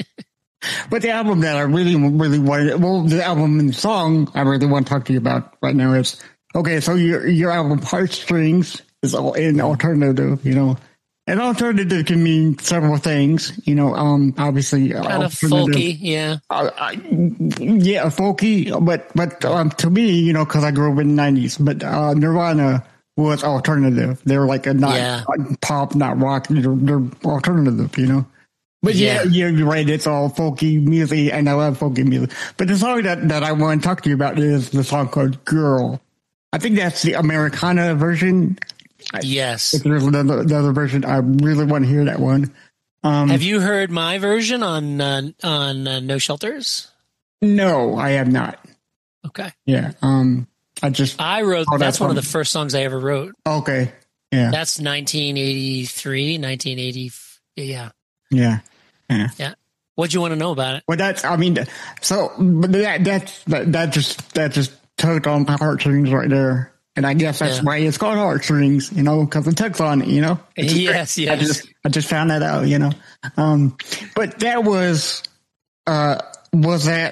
But the album that I really, really wanted, well, the album and the song I really want to talk to you about right now is, okay, so your your album, Heartstrings, is an alternative, you know. An alternative can mean several things, you know, um, obviously. Kind of folky, yeah. Uh, I, yeah, folky, but, but um, to me, you know, because I grew up in the nineties, but uh, Nirvana was alternative. They were like a not, yeah. not pop, not rock, they're, they're alternative, you know. But yeah. Yeah. yeah, you're right. It's all folky music, and I love folky music. But the song that, that I want to talk to you about is the song called "Girl." I think that's the Americana version. Yes. If there's another, another version, I really want to hear that one. Um, Have you heard my version on uh, on uh, No Shelters? No, I have not. Okay. Yeah. Um, I just I wrote. Oh, That's that's one of fun. the first songs I ever wrote. okay. Yeah. That's nineteen eighty-three, nineteen eighty. Yeah. Yeah. Yeah. What'd you want to know about it? Well, that's. I mean, so but that that's that, that just that just tugged on my heartstrings right there, and I guess that's Yeah. why it's called heartstrings. You know, because it tugs on it. You know. It's Yes, great. yes. I just I just found that out. You know. Um, but that was uh was that.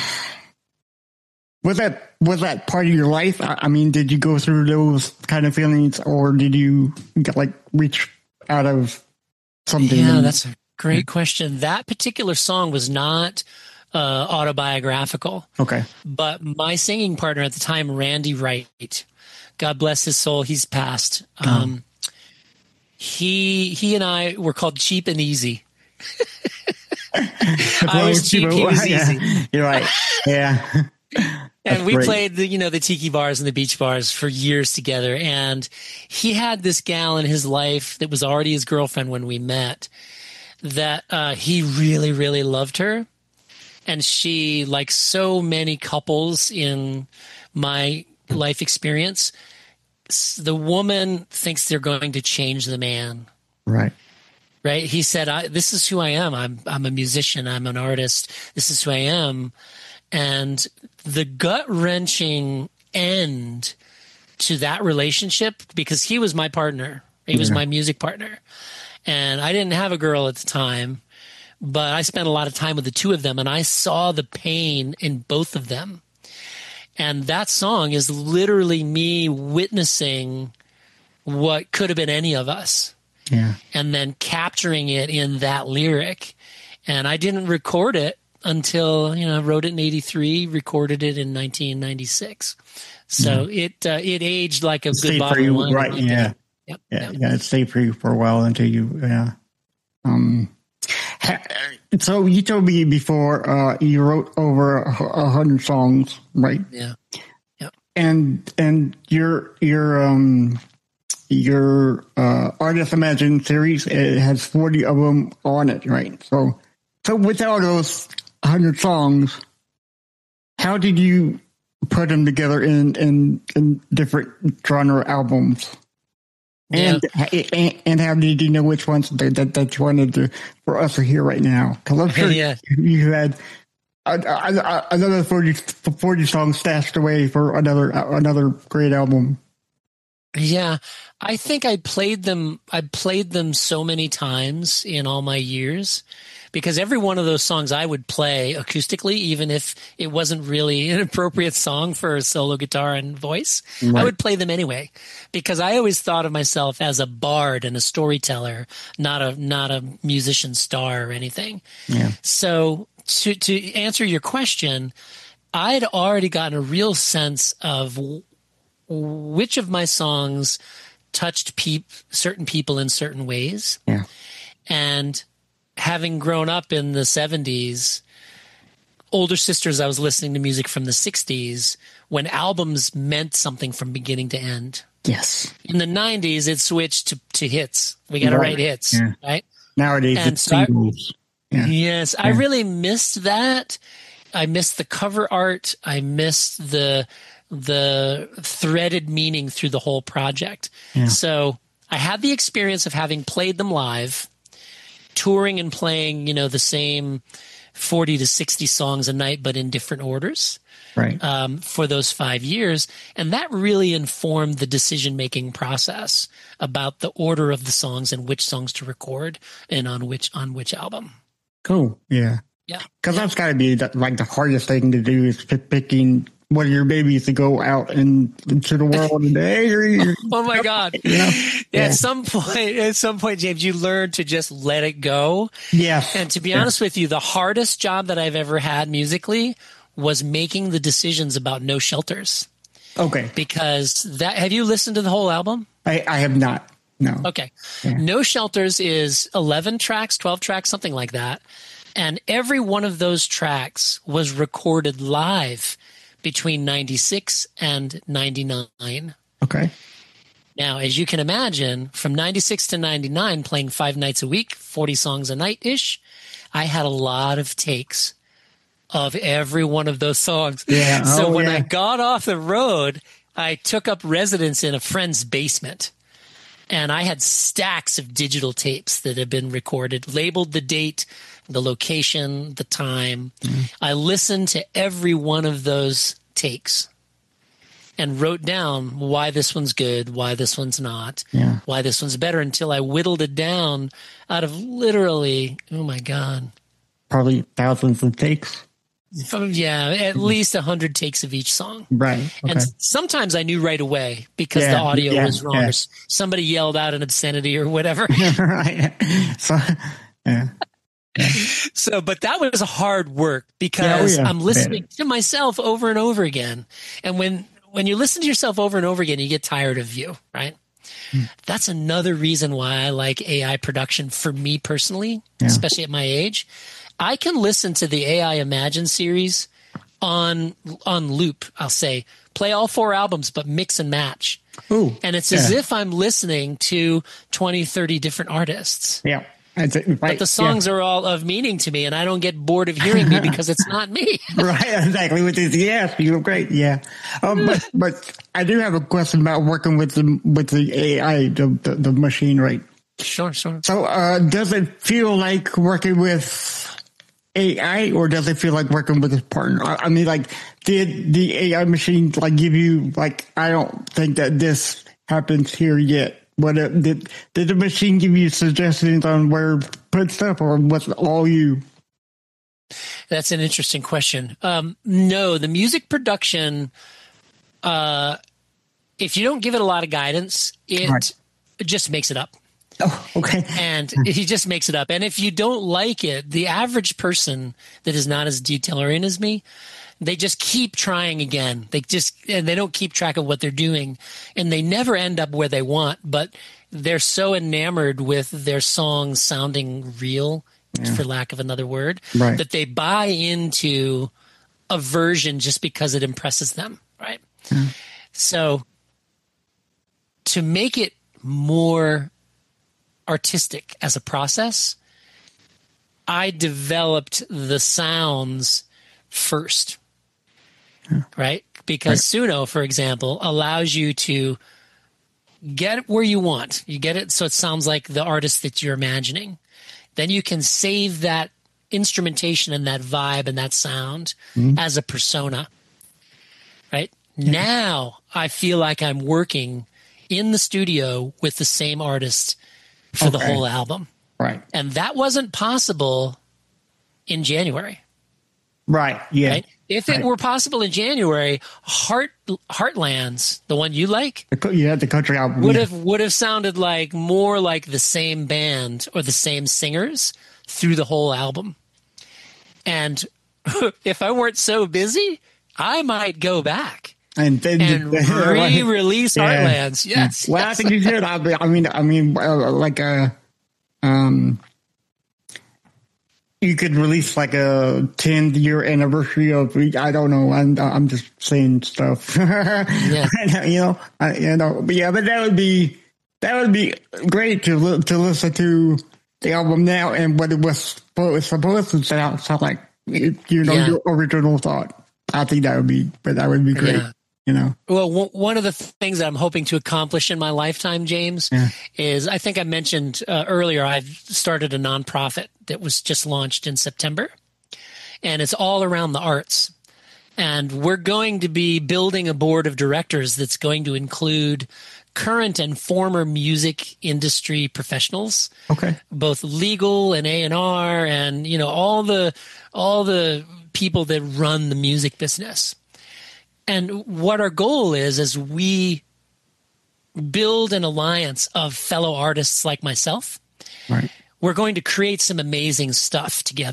Was that was that part of your life? I, I mean, did you go through those kind of feelings, or did you like reach out of something? Yeah, and- that's a great question. That particular song was not uh, autobiographical, okay. but my singing partner at the time, Randy Wright, God bless his soul, he's passed. Um, he he and I were called Cheap and Easy. I was cheap, he was yeah. easy. You're right. Yeah. And That's we great. played the, you know, the tiki bars and the beach bars for years together. And he had this gal in his life that was already his girlfriend when we met that uh, he really, really loved her. And she, like so many couples in my life experience, s- the woman thinks they're going to change the man. Right. Right. He said, I, this is who I am. I'm, I'm a musician. I'm an artist. This is who I am. And the gut wrenching end to that relationship, because he was my partner, he was Yeah. my music partner. And I didn't have a girl at the time, but I spent a lot of time with the two of them, and I saw the pain in both of them. And that song is literally me witnessing what could have been any of us, Yeah. and then capturing it in that lyric. And I didn't record it until, you know, I wrote it in eighty-three, recorded it in nineteen ninety-six. So it uh, it aged like a good Stayed bottle for you, of wine. right? in my Yeah. opinion. Yep. Yeah. yep. Yeah. It stayed for you for a while until you. Yeah. Um. ha- So you told me before uh, you wrote over a hu- a hundred songs, right? Yeah. And and your your um your uh, Artist Imagine series, it has forty of them on it, right? So so with all those hundred songs, how did you put them together in in, in different genre albums? And, and and how did you know which ones that, that, that you wanted to for us to hear right now? Because I'm sure Yeah. you had a, a, a, another forty, forty songs stashed away for another another great album. Yeah, I think I played them. I played them so many times in all my years, because every one of those songs I would play acoustically, even if it wasn't really an appropriate song for a solo guitar and voice. Right. I would play them anyway, because I always thought of myself as a bard and a storyteller, not a not a musician star or anything. Yeah. So to to answer your question, I'd already gotten a real sense of which of my songs touched peop- certain people in certain ways. Yeah. And having grown up in the seventies, older sisters, I was listening to music from the sixties when albums meant something from beginning to end. Yes. In the nineties, it switched to, to hits. We got to Right. write hits, Yeah. right? Nowadays, And it's so I- singles. Yeah. Yes, I really missed that. I missed the cover art. I missed the the threaded meaning through the whole project. Yeah. So I had the experience of having played them live, touring and playing, you know, the same forty to sixty songs a night, but in different orders Right. um, for those five years. And that really informed the decision-making process about the order of the songs and which songs to record and on which on which album. Cool. Yeah. Yeah. Because that's got to be the, like the hardest thing to do is pick, picking one of your babies to go out and into the world and hey, you're, you're, Oh my God. you know? Yeah, Yeah. At some point, at some point, James, you learn to just let it go. Yes. And to be Yeah. honest with you, the hardest job that I've ever had musically was making the decisions about No Shelters, Okay. because that, have you listened to the whole album? I, I have not. No. Okay. Yeah. No Shelters is eleven tracks, twelve tracks, something like that. And every one of those tracks was recorded live between ninety-six and ninety-nine. Okay. Now, as you can imagine, from ninety-six to ninety-nine, playing five nights a week, forty songs a night-ish, I had a lot of takes of every one of those songs. Yeah. So oh, when yeah. I got off the road, I took up residence in a friend's basement. And I had stacks of digital tapes that had been recorded, labeled the date, the location, the time. Mm. I listened to every one of those takes and wrote down why this one's good, why this one's not, yeah. why this one's better, until I whittled it down out of literally, oh my God. Probably thousands of takes. Yeah, at least a hundred takes of each song. Right. Okay. And sometimes I knew right away because yeah, the audio yeah, was wrong. Yeah. Or somebody yelled out an obscenity or whatever. Right. So, yeah. yeah. So, but that was hard work because yeah, oh yeah. I'm listening yeah. to myself over and over again. And when, when you listen to yourself over and over again, you get tired of you, right? Hmm. That's another reason why I like A I production for me personally, yeah. especially at my age. I can listen to the A I Imagine series on on loop. I'll say, play all four albums, but mix and match. Ooh, and it's yeah. as if I'm listening to twenty, thirty different artists. Yeah. That's it. Right. But the songs yeah. are all of meaning to me, and I don't get bored of hearing me because it's not me. Right, exactly. With this, yes, you're great. Yeah, um, but but I do have a question about working with the with the A I, the the, the machine, right? Sure, sure. So, uh, does it feel like working with A I, or does it feel like working with a partner? I mean, like, did the A I machine like give you like, I don't think that this happens here yet? What uh, did did the machine give you suggestions on where to put stuff, or was it all you? That's an interesting question. Um, no, the music production, uh, if you don't give it a lot of guidance, it, right. it just makes it up. Oh, okay. And he just makes it up. And if you don't like it, the average person that is not as detail oriented as me, they just keep trying again. They just, and they don't keep track of what they're doing, and they never end up where they want, but they're so enamored with their songs sounding real, yeah. for lack of another word, right. that they buy into a version just because it impresses them. Right. Mm. So to make it more artistic as a process, I developed the sounds first, yeah. right? Because right. Suno, for example, allows you to get it where you want. You get it so it sounds like the artist that you're imagining. Then you can save that instrumentation and that vibe and that sound mm-hmm. as a persona, right? Yeah. Now I feel like I'm working in the studio with the same artist for okay. the whole album. Right. And that wasn't possible in January. Right. Yeah. Right? If right. it were possible in January, Heart Heartlands, the one you like, the, yeah, the country album would yeah. have would have sounded like more like the same band or the same singers through the whole album. And if I weren't so busy, I might go back and, then, and re-release yeah. Heartlands. Yes. Well, yes. I think you should. I mean, I mean, uh, like a, um, you could release like a tenth year anniversary of. I don't know. I'm I'm just saying stuff. yeah. You know. I, you know. But yeah. But that would be that would be great to to listen to the album now and what it was supposed to sound, sound like. You know, yeah. your original thought. I think that would be. But that would be great. Yeah. You know. Well, w- one of the th- things that I'm hoping to accomplish in my lifetime, James, yeah. is I think I mentioned uh, earlier I've started a nonprofit that was just launched in September, and it's all around the arts. And we're going to be building a board of directors that's going to include current and former music industry professionals, okay, both legal and A and R, and you know all the all the people that run the music business. And what our goal is, is we build an alliance of fellow artists like myself. Right. We're going to create some amazing stuff together.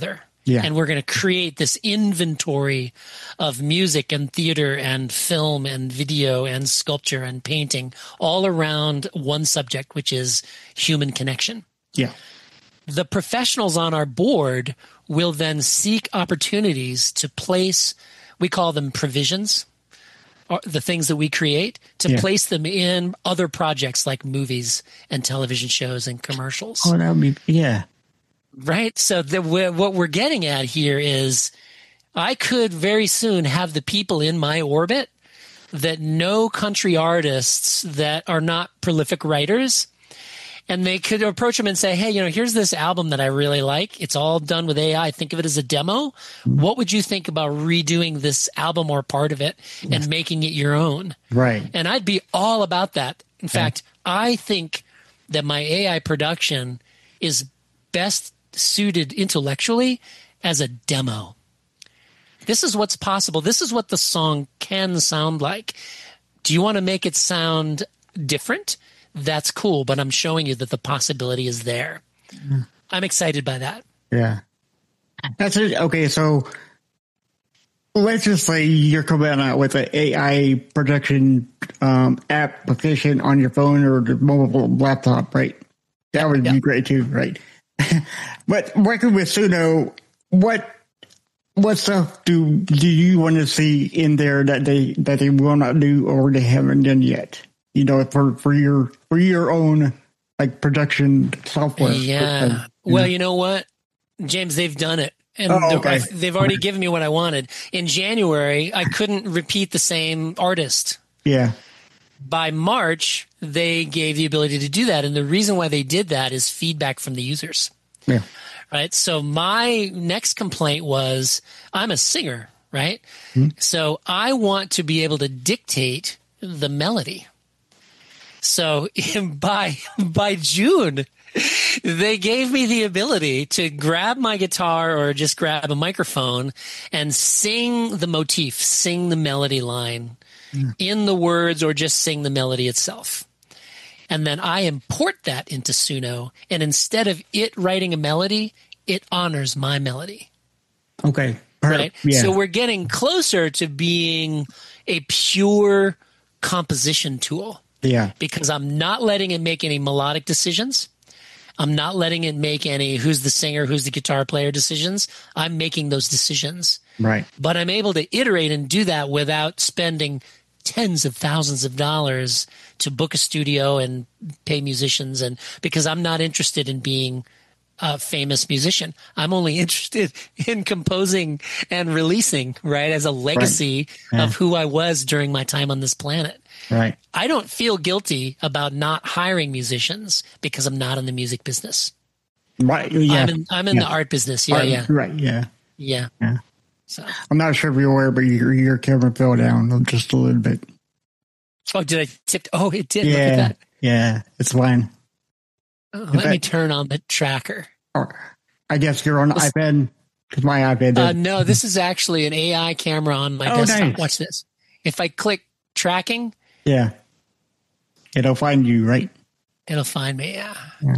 Yeah. And we're going to create this inventory of music and theater and film and video and sculpture and painting all around one subject, which is human connection. Yeah. The professionals on our board will then seek opportunities to place, we call them provisions, or the things that we create, to Yeah. place them in other projects like movies and television shows and commercials. Oh, that would be, yeah. Right. So the, what we're getting at here is I could very soon have the people in my orbit that know country artists that are not prolific writers. And they could approach them and say, hey, you know, here's this album that I really like. It's all done with A I. Think of it as a demo. What would you think about redoing this album or part of it and making it your own? Right. And I'd be all about that. In fact, I think that my A I production is best suited intellectually as a demo. This is what's possible. This is what the song can sound like. Do you want to make it sound different? That's cool, but I'm showing you that the possibility is there. Mm. I'm excited by that. Yeah. That's it. Okay, so let's just say you're coming out with an A I production um, application on your phone or the mobile laptop, right? That would yeah. be great too, right? But working with Suno, what what stuff do do you want to see in there that they that they will not do or they haven't done yet? You know, for, for your for your own like production software. Yeah. For, uh, well, know. you know what, James, they've done it. And oh, okay. they've already given me what I wanted. In January, I couldn't repeat the same artist. Yeah. By March, they gave the ability to do that. And the reason why they did that is feedback from the users. Yeah. Right. So my next complaint was I'm a singer, right? Mm-hmm. So I want to be able to dictate the melody. So by by June, they gave me the ability to grab my guitar or just grab a microphone and sing the motif, sing the melody line mm. in the words or just sing the melody itself. And then I import that into Suno, and instead of it writing a melody, it honors my melody. Okay. Right? Yeah. So we're getting closer to being a pure composition tool. Yeah. Because I'm not letting it make any melodic decisions. I'm not letting it make any who's the singer, who's the guitar player decisions. I'm making those decisions. Right. But I'm able to iterate and do that without spending tens of thousands of dollars to book a studio and pay musicians. And because I'm not interested in being a famous musician, I'm only interested in composing and releasing, right, as a legacy right. yeah. of who I was during my time on this planet. Right. I don't feel guilty about not hiring musicians because I'm not in the music business. Right. Yeah. I'm in, I'm in yeah. the art business. Yeah. Art, yeah. Right. Yeah. Yeah. Yeah. So I'm not sure if you're aware, but your your camera fell down just a little bit. Oh, did I tip? Oh, it did. Yeah. Look at that. Yeah. It's fine. Oh, let fact, me turn on the tracker. Or I guess you're on the this, iPad because my iPad. Uh, no, this is actually an A I camera on my oh, desktop. Nice. Watch this. If I click tracking. Yeah. It'll find you, right? It'll find me, yeah. yeah.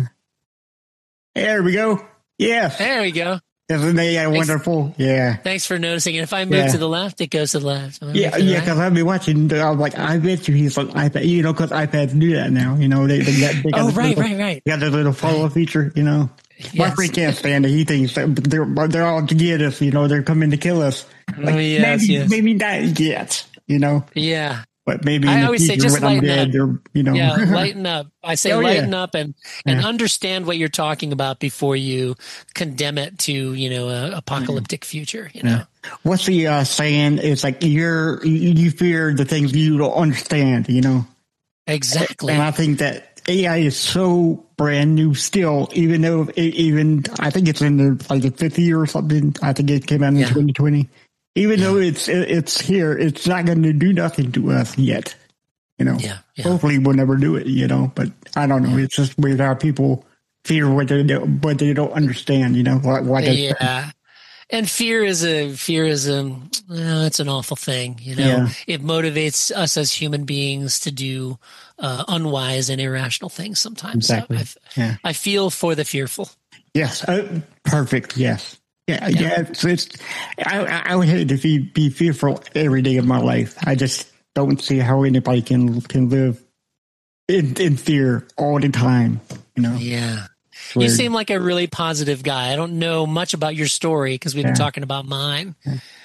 There we go. Yes. There we go. Isn't A I wonderful? Yeah. Thanks for noticing. And if I move yeah. to the left, it goes to the left. Yeah, yeah, because right? I've been watching, I was like, I bet you he's on iPad, you know, because iPads do that now, you know. They, they got, they got oh, right, little, right, right. They got the little follow right. feature, you know. Yes. My friend can't stand it. He thinks that they're, they're all to get us, you know, they're coming to kill us. Like, oh, yes, maybe, yes. maybe not yet, you know. Yeah. But maybe in I the always future, say just when I'm lighten dead, up. they're, you know. Yeah, lighten up. I say oh, lighten yeah. up and, and yeah. understand what you're talking about before you condemn it to, you know, an apocalyptic mm-hmm. future, you know. Yeah. What's the uh, saying? It's like you're, you, you fear the things you don't understand, you know. Exactly. And I think that A I is so brand new still, even though it, even, I think it's in the, like the fifth year or something. I think it came out in yeah. twenty twenty. Even yeah. though it's it, it's here, it's not going to do nothing to us yet. You know, yeah, yeah. hopefully we'll never do it, you know, but I don't know. Yeah. It's just weird how people fear what they do, what they don't understand, you know, like, like yeah. And fear is a, fear is a, well, it's an awful thing, you know, yeah. it motivates us as human beings to do uh, unwise and irrational things sometimes. Exactly. So yeah. I feel for the fearful. Yes. Uh, perfect. Yes. Yeah, yeah. yeah so it's, I, I would hate to be, be fearful every day of my life. I just don't see how anybody can can live in, in fear all the time. You know? Yeah. You seem like a really positive guy. I don't know much about your story because we've yeah. been talking about mine.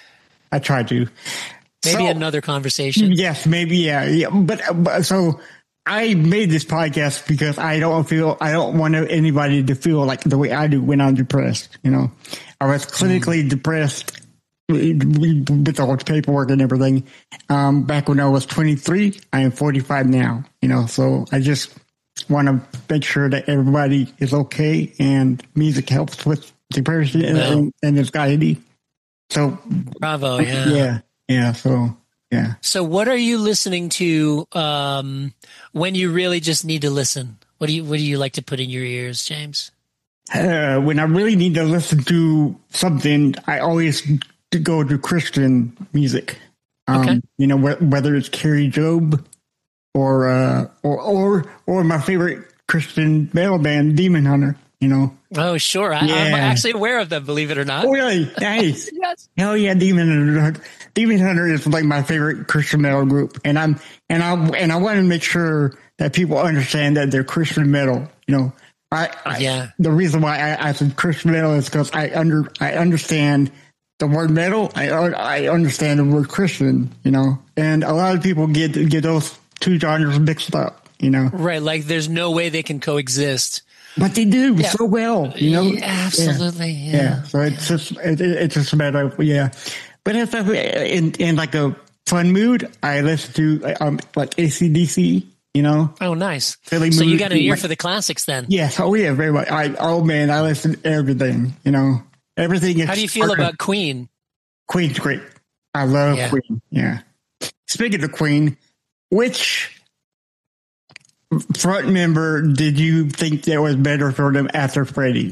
I try to. Maybe so, another conversation. Yes, maybe. Yeah, yeah. But, but so I made this podcast because I don't feel I don't want anybody to feel like the way I do when I'm depressed. You know, I was clinically mm. depressed with all the paperwork and everything. Um, back when I was twenty-three, I am forty-five now. You know, so I just want to make sure that everybody is okay, and music helps with depression well, and, and anxiety. So, bravo! Yeah, yeah, yeah. So, yeah. So, what are you listening to um, when you really just need to listen? What do you What do you like to put in your ears, James? Uh, when I really need to listen to something, I always go to Christian music. Um, okay. You know, wh- whether it's Carrie Job. Or, uh, or, or, or my favorite Christian metal band, Demon Hunter, you know. Oh, sure. I, yeah. I'm actually aware of them, believe it or not. Oh, really? Nice. Yes. Hell yeah, Demon Hunter. Demon Hunter is like my favorite Christian metal group. And I'm, and I, and I want to make sure that people understand that they're Christian metal, you know. I, I yeah. The reason why I, I said Christian metal is because I under, I understand the word metal. I, I understand the word Christian, you know. And a lot of people get, get those two genres mixed up, you know. Right, like there's no way they can coexist. But they do yeah. so well, you know. Yeah, absolutely, yeah. yeah. yeah. So it's just it, it's just a matter of yeah. But if I'm in in like a fun mood, I listen to um like A C D C, you know. Oh, nice. Philly so mood, you got an ear like, for the classics then? Yes. Oh yeah, very much. I oh man, I listen to everything, you know. Everything. How do you feel about Queen? Queen's great. I love yeah. Queen. Yeah. Speaking of Queen. Which front member did you think that was better for them after Freddie?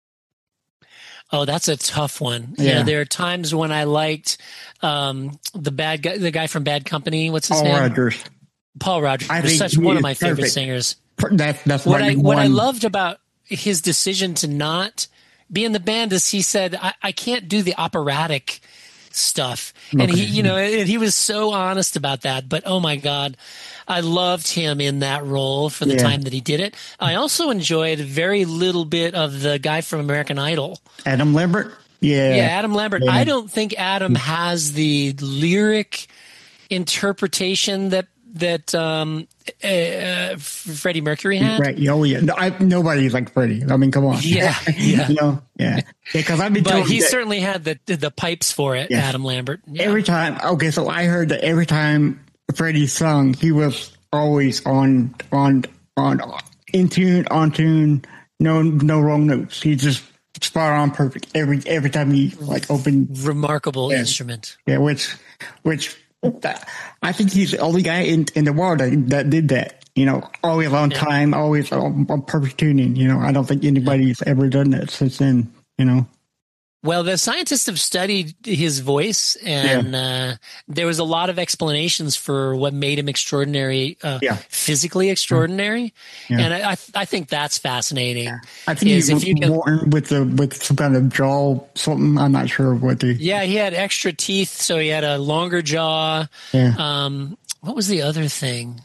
Oh, that's a tough one. Yeah. You know, there are times when I liked um, the bad guy, the guy from Bad Company. What's his Paul name? Paul Rodgers. Paul Rodgers. I think such one of my perfect. favorite singers. That, that's what I what I loved about his decision to not be in the band is he said, I, I can't do the operatic stuff. And okay. he, you know, and he was so honest about that. But oh my God, I loved him in that role for the yeah. time that he did it. I also enjoyed very little bit of the guy from American Idol. Adam Lambert? Yeah. Yeah, Adam Lambert. Yeah. I don't think Adam has the lyric interpretation that that um, uh, Freddie Mercury had. Right. Oh, yeah. No, I, nobody's like Freddie. I mean, come on. Yeah. Yeah. you know? Yeah. Because I've been But told he that, certainly had the the pipes for it, yeah. Adam Lambert. Yeah. Every time. Okay, so I heard that every time Freddie sung, he was always on, on, on, in tune, on tune, no, no wrong notes. He just spot on perfect every, every time he like opened. Remarkable yeah. instrument. Yeah. Which, which, I think he's the only guy in, in the world that, that did that. You know, always on yeah. time, always on, on perfect tuning. You know, I don't think anybody's yeah. ever done that since then, you know. Well, the scientists have studied his voice, and yeah. uh, there was a lot of explanations for what made him extraordinary, uh, yeah. physically extraordinary, yeah. and I, I think that's fascinating. Yeah. I think he's if you can, born with the with some kind of jaw, something. I'm not sure what the. Yeah, he had extra teeth, so he had a longer jaw. Yeah. Um, what was the other thing?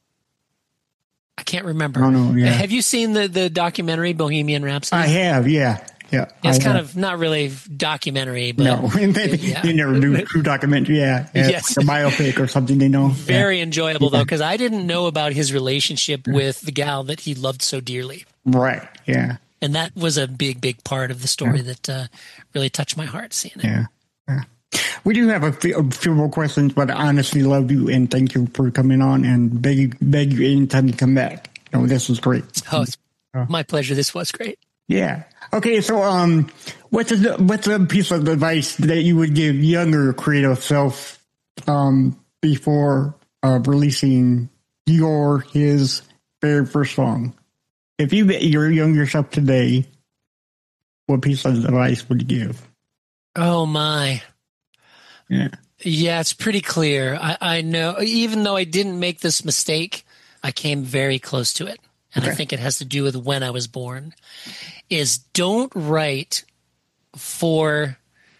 I can't remember. Oh, no, yeah. Have you seen the the documentary Bohemian Rhapsody? I have. Yeah. Yeah, it's I kind have. of not really documentary, but no, they, yeah. they never do true documentary. Yeah, yeah yes, like a biopic or something. They know very yeah. enjoyable yeah. though, because I didn't know about his relationship with the gal that he loved so dearly. Right. Yeah, and that was a big, big part of the story yeah. that uh, really touched my heart. Seeing it. Yeah. yeah. We do have a few, a few more questions, but I honestly love you and thank you for coming on and beg beg you anytime you come back. You know, this was great. Oh, it's oh. my pleasure. This was great. Yeah. Okay. So, um, what's a what's a piece of advice that you would give younger creative self, um, before uh, releasing your his very first song? If you met your younger self today, what piece of advice would you give? Oh my. Yeah. Yeah, it's pretty clear. I, I know. Even though I didn't make this mistake, I came very close to it. And okay. I think it has to do with when I was born, is don't write for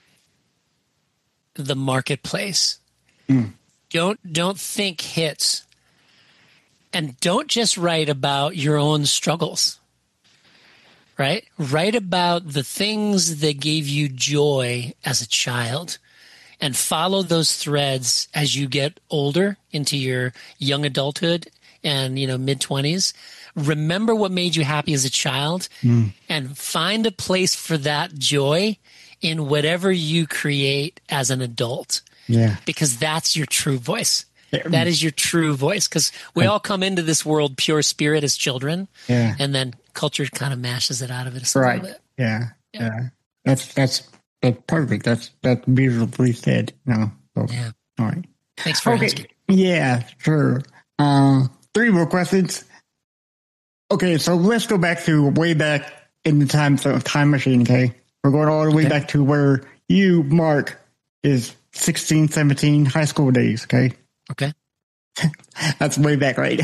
the marketplace. Mm. Don't don't think hits, and don't just write about your own struggles. Right? Write about the things that gave you joy as a child, and follow those threads as you get older into your young adulthood and, you know, mid twenties. Remember what made you happy as a child, mm. and find a place for that joy in whatever you create as an adult. Yeah. Because that's your true voice. That is your true voice. Because we all come into this world pure spirit as children. Yeah. And then culture kind of mashes it out of it a right. little bit. Yeah. Yeah. yeah. That's, that's, that's perfect. That's, that's beautifully said. No. So, yeah. All right. Thanks for okay. asking. Yeah, sure. Uh, three more questions. Okay. So let's go back to way back in the time, so time machine. Okay. We're going all the way okay. back to where you, Mark, is sixteen, seventeen high school days. Okay. Okay. That's way back, right?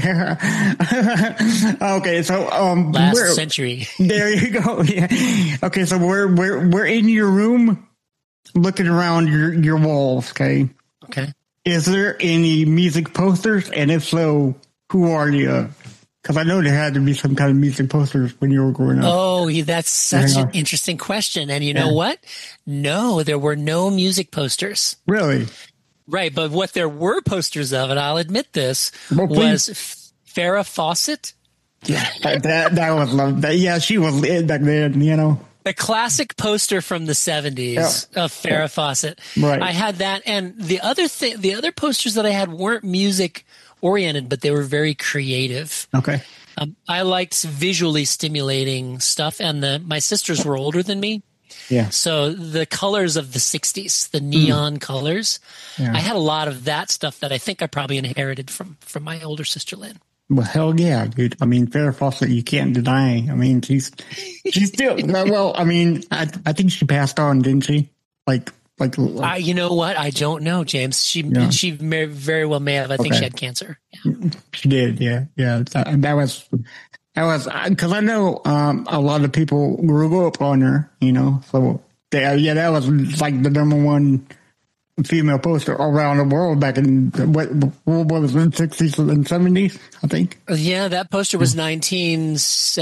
Okay, so um, last century. There you go. Yeah. Okay, so we're we're we're in your room, looking around your your walls. Okay. Okay. Is there any music posters? And if so, who are you? Because I know there had to be some kind of music posters when you were growing up. Oh, that's such yeah. an interesting question. And you know yeah. what? No, there were no music posters. Really? Right, but what there were posters of, and I'll admit this, well, was Farrah Fawcett. Yeah, that, that, that was love. That, yeah, she was lit back then, you know. A classic poster from the seventies yeah. of Farrah yeah. Fawcett. Right. I had that, and the other thing, the other posters that I had weren't music oriented, but they were very creative. Okay. Um, I liked visually stimulating stuff, and the my sisters were older than me. Yeah. So the colors of the sixties, the neon mm. colors, yeah. I had a lot of that stuff that I think I probably inherited from, from my older sister Lynn. Well, hell yeah, dude. I mean, Farrah Fawcett, you can't deny. I mean, she's she's still well. I mean, I I think she passed on, didn't she? Like like. like uh, you know what? I don't know, James. She yeah. she may, very well may have. I think okay. she had cancer. Yeah. She did. Yeah, yeah. That, that was. That was because I know um, a lot of people grew up on her, you know. So yeah, yeah, that was like the number one female poster around the world back in what, what was it, sixties and seventies, I think. Yeah, that poster was nineteen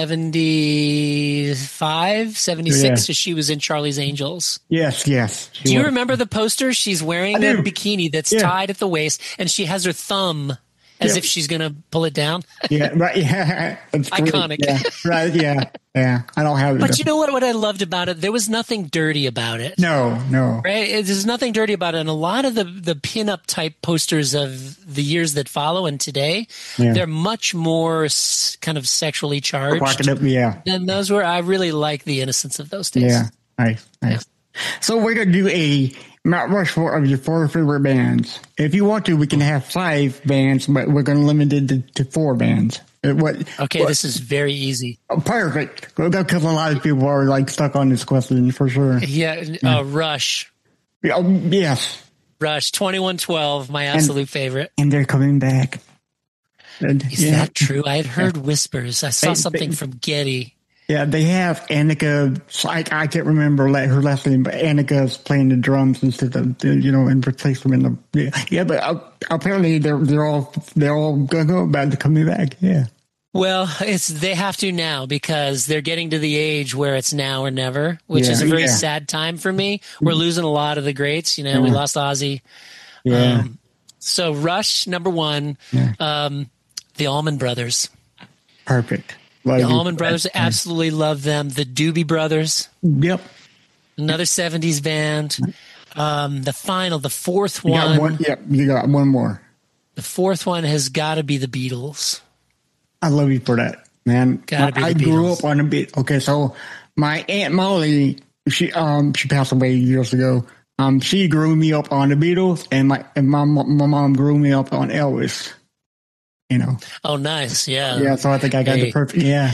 seventy-five, seventy-six. So she was in Charlie's Angels. Yes, yes. Do you was. remember the poster? She's wearing a bikini that's yeah. tied at the waist, and she has her thumb as yeah. if she's going to pull it down. Yeah, right. Yeah, it's iconic. Yeah, right. Yeah, yeah. I don't have it. But you know what? What I loved about it, there was nothing dirty about it. No, no. Right? There's nothing dirty about it. And a lot of the the pinup type posters of the years that follow and today, yeah. they're much more s- kind of sexually charged. Up, yeah. And those were. I really like the innocence of those days. Yeah, nice, nice. Yeah. So we're gonna do a Mount Rushmore of your four favorite bands. If you want to, we can have five bands, but we're going to limit it to, to four bands. What? Okay, what, this is very easy. Oh, perfect. Because a lot of people are like stuck on this question for sure. Yeah, yeah. Uh, Rush. Oh, yes. Rush, twenty-one twelve, my absolute and, favorite. And they're coming back. And, is yeah. that true? I had heard whispers. I saw they, something they, from Getty. Yeah, they have Annika. I, I can't remember her last name, but Annika's playing the drums instead of, you know, and replace them in the. Yeah, yeah but uh, apparently they're they're all they're all going to go about to coming back. Yeah. Well, it's they have to now because they're getting to the age where it's now or never, which yeah, is a very yeah. sad time for me. We're losing a lot of the greats. You know, yeah. we lost Ozzy. Yeah. Um, so Rush, number one, yeah. um, the Allman Brothers. Perfect. The Allman Brothers, absolutely love them. The Doobie Brothers. Yep. Another seventies band. Um, the final, the fourth you one. Got one. Yep, you got one more. The fourth one has got to be the Beatles. I love you for that, man. Gotta be the I Beatles. grew up on a bit. Okay, so my Aunt Molly, she um she passed away years ago. Um, she grew me up on the Beatles, and my and my my mom grew me up on Elvis. You know. Oh, nice. Yeah. Yeah. So I think I got hey. the perfect. Yeah.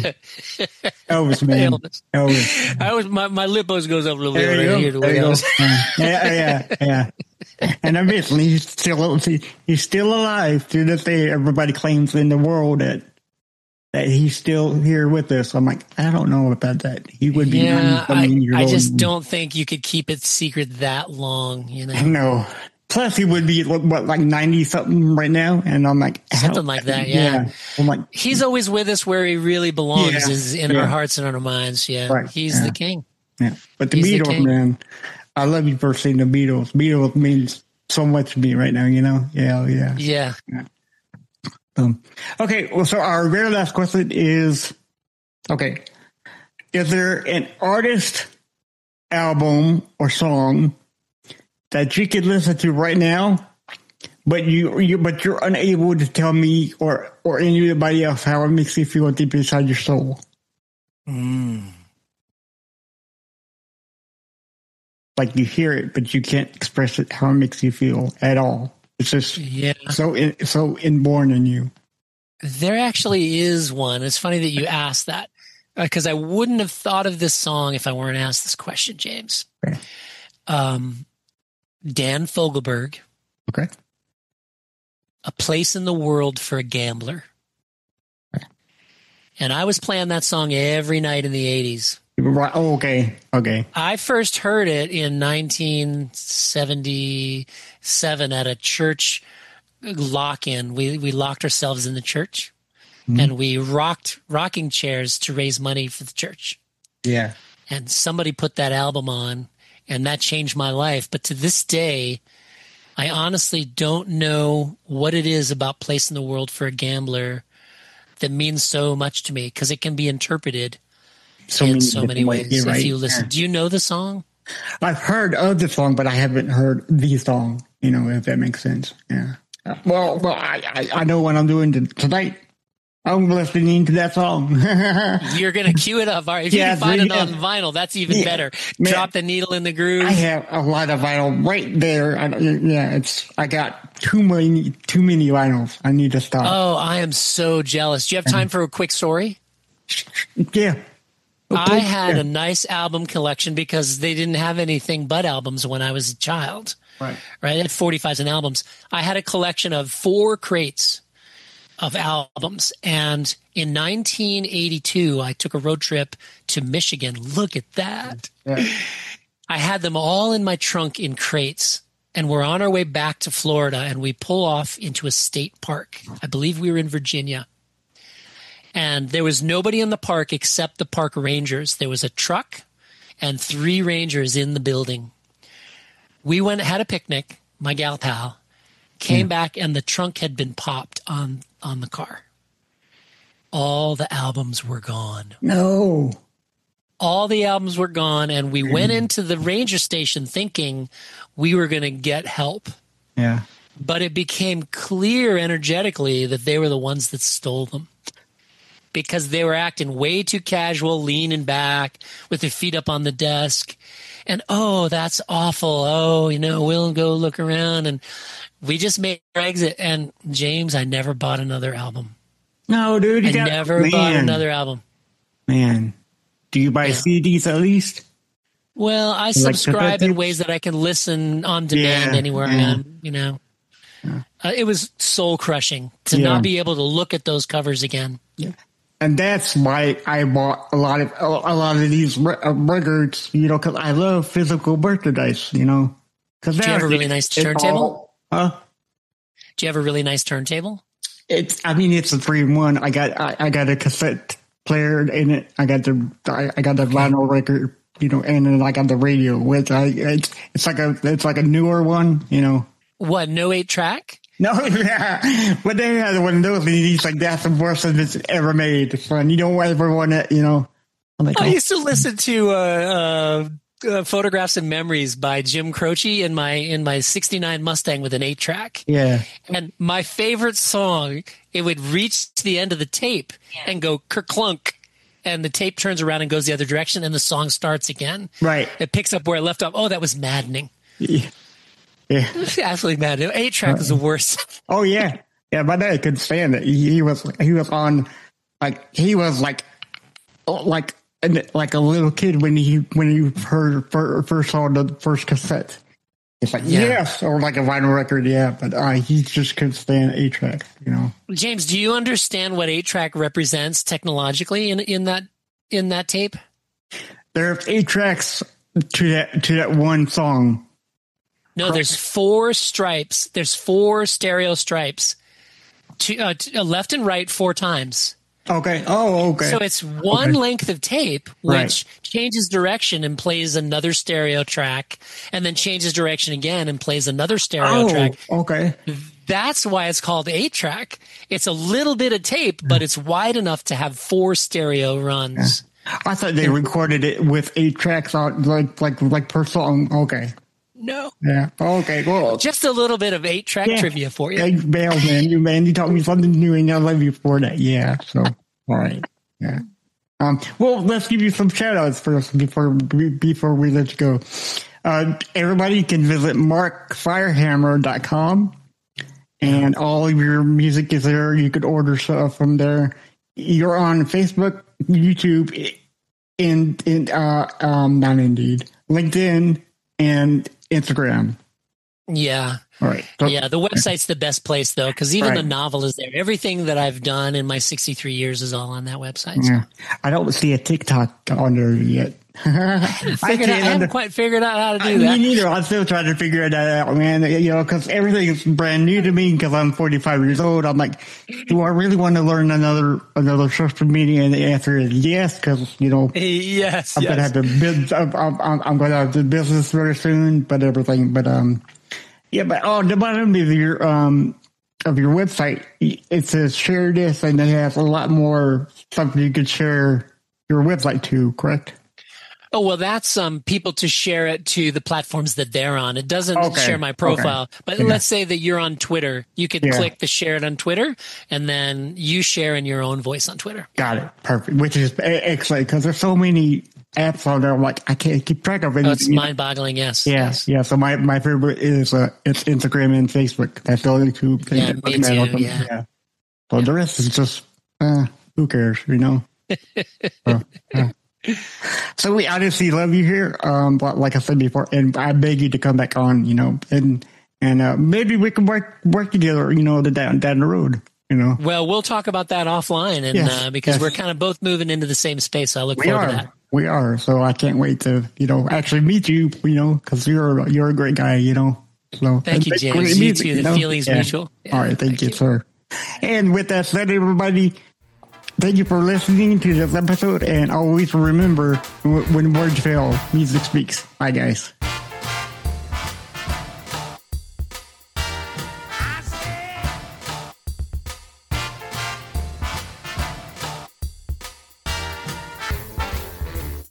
Elvis, man. Elvis. Elvis. I was my my lip always goes up a little bit. There Right you go. There you go. Yeah, yeah, yeah. And eventually, he's still he's still alive to this day. Everybody claims in the world that that he's still here with us. I'm like, I don't know about that. He would be Yeah, I, years I old. just don't think you could keep it secret that long, you know? No. Plus, he would be, what, like ninety something right now? And I'm like, Something like that, yeah. yeah. I'm like, he's always with us where he really belongs, Yeah, is in yeah. our hearts and our minds. Yeah. Right, He's yeah. the king. yeah. But the He's the Beatles, king. man, I love you for saying the Beatles. Beatles means so much to me right now, you know? Yeah, yeah. Yeah. Um, okay, well, so our very last question is, okay, is there an artist, album, or song that you could listen to right now, but you, you but you're unable to tell me or or anybody else how it makes you feel deep inside your soul? Mm. Like you hear it, but you can't express it how it makes you feel at all. It's just Yeah. so in, so inborn in you. There actually is one. It's funny that you asked that because I wouldn't have thought of this song if I weren't asked this question, James. Okay. Um, Dan Fogelberg, Okay. A Place in the World for a Gambler. Okay. And I was playing that song every night in the eighties. Right. Oh, okay. Okay. I first heard it in nineteen seventy-seven at a church lock-in. We we locked ourselves in the church, mm-hmm. and we rocked rocking chairs to raise money for the church. Yeah. And somebody put that album on, and that changed my life. But to this day, I honestly don't know what it is about Place in the World for a Gambler that means so much to me, because it can be interpreted So in many so many different ways. ways, right? If you listen, Yeah. do you know the song? I've heard of the song, but I haven't heard the song. You know, if that makes sense. Yeah. Well, well, I I, I know what I'm doing to, tonight. I'm listening to that song. You're going to cue it up. All right. If Yeah, you can find it yeah. on vinyl, that's even Yeah. better. Man. Drop the needle in the groove. I have a lot of vinyl right there. I, yeah, it's I got too many too many vinyls. I need to stop. Oh, I am so jealous. Do you have time for a quick story? Yeah. I had Yeah. a nice album collection because they didn't have anything but albums when I was a child. Right. Right? They had forty-fives and albums. I had a collection of four crates of albums. And in nineteen eighty-two, I took a road trip to Michigan. Look at that. Yeah. I had them all in my trunk in crates. And we're on our way back to Florida, and we pull off into a state park. I believe we were in Virginia. And there was nobody in the park except the park rangers. There was a truck and three rangers in the building. We went, had a picnic, my gal pal, came back, and the trunk had been popped on, on the car. All the albums were gone. No. All the albums were gone, and we went into the ranger station thinking we were going to get help. Yeah. But it became clear energetically that they were the ones that stole them, because they were acting way too casual, leaning back with their feet up on the desk. And, oh, that's awful. Oh, you know, we'll go look around. And we just made our exit. And, James, I never bought another album. No, dude. You I got, never man, bought another album. Man. Do you buy Yeah. C Ds at least? Well, I Like subscribe in cassette ways that I can listen on demand Yeah, anywhere I yeah. am, you know. Uh, it was soul crushing to Yeah. not be able to look at those covers again. Yeah. And that's why I bought a lot of a lot of these re- uh, records, you know, because I love physical merchandise, you know. Cause Do you have a really it's- nice it's turntable? all- Huh? Do you have a really nice turntable? It's. I mean, it's a three in one. I got. I, I got a cassette player in it. I got the. I, I got the vinyl record, you know, and then I got the radio. Which I. It's. It's like a. It's like a newer one, you know. What, no eight track? No, yeah, but they had one of those, and he's like, "That's the worst thing that's ever made." And you don't ever want to, you know. I'm like, I oh. used to listen to uh, uh, uh, Photographs and Memories by Jim Croce in my in my sixty-nine Mustang with an eight track. Yeah. And my favorite song, it would reach to the end of the tape and go kerclunk, and the tape turns around and goes the other direction, and the song starts again. Right. It picks up where it left off. Oh, that was maddening. Yeah. Yeah. Absolutely maddening. Eight track is the worst. Oh yeah, yeah. My dad couldn't stand it. He, he was he was on, like he was like, like like a little kid when he when he heard first saw the first cassette. It's like, Yeah. yes, or like a vinyl record, yeah, but uh, he just couldn't stand eight tracks, you know. James, do you understand what eight track represents technologically in in that in that tape? There's eight tracks to that to that one song. No, there's four stripes. There's four stereo stripes, to, uh, to, uh, left and right four times. Okay. Oh, okay. So it's one Okay. length of tape, which Right. changes direction and plays another stereo track, and then changes direction again and plays another stereo oh, track. okay. That's why it's called eight track. It's a little bit of tape, but it's wide enough to have four stereo runs. I thought they recorded it with eight tracks on, like like like per song. Okay. No. Yeah. Okay. Well, Just a little bit of eight track yeah. trivia for you. Thanks, Bale, man. You man, you taught me something new, and I love you for that. Yeah. So, all right. Yeah. Um. Well, let's give you some shout outs first before before we let you go. Uh, everybody can visit mark firehammer dot com, and all of your music is there. You could order stuff from there. You're on Facebook, YouTube, and in uh um not Indeed, LinkedIn, and Instagram. Yeah. All right. So, Yeah, the website's the best place though, because even Right. the novel is there. Everything that I've done in my sixty-three years is all on that website. So. Yeah. I don't see a TikTok on there yet. I Figured out- I haven't under- quite figured out how to do Me that. neither. I'm still trying to figure that out, man. You know, because everything is brand new to me. Because I'm forty-five years old, I'm like, do I really want to learn another another social media? And the answer is yes, because you know Yes, I'm yes. gonna have to build. I'm, I'm, I'm gonna have the business very soon, but everything. But um, yeah. But oh, the bottom of your um of your website, it says share this, and it has a lot more stuff you could share your website to. Correct? Oh, well, that's um, people to share it to the platforms that they're on. It doesn't Okay, share my profile. okay. But Yeah. let's say that you're on Twitter. You could Yeah. click the share it on Twitter, and then you share in your own voice on Twitter. Got it. Perfect. Which is e- excellent because there's so many apps on there. I'm like, I can't keep track of it. Oh, it's mind-boggling, yes. Yeah, yes. yeah. So my, my favorite is uh, it's Instagram and Facebook. That's the only two things. Yeah, that me look at too, on- yeah. So the rest is just uh, who cares, you know. so, uh. So we obviously love you here. Um, but like I said before, and I beg you to come back on, you know, and and uh, maybe we can work work together, you know, the down down the road, you know. Well, we'll talk about that offline, and Yes, uh, because yes. we're kind of both moving into the same space, so I look We forward are. to that. We are. So I can't wait to, you know, actually meet you, you know, because you're you're a great guy, you know. So Thank you, and James. great You music, too. The know? feeling's Yeah. mutual. Yeah, All right. Thank, thank you, you. sir. And with that said, everybody, thank you for listening to this episode. And always remember, when words fail, music speaks. Bye, guys.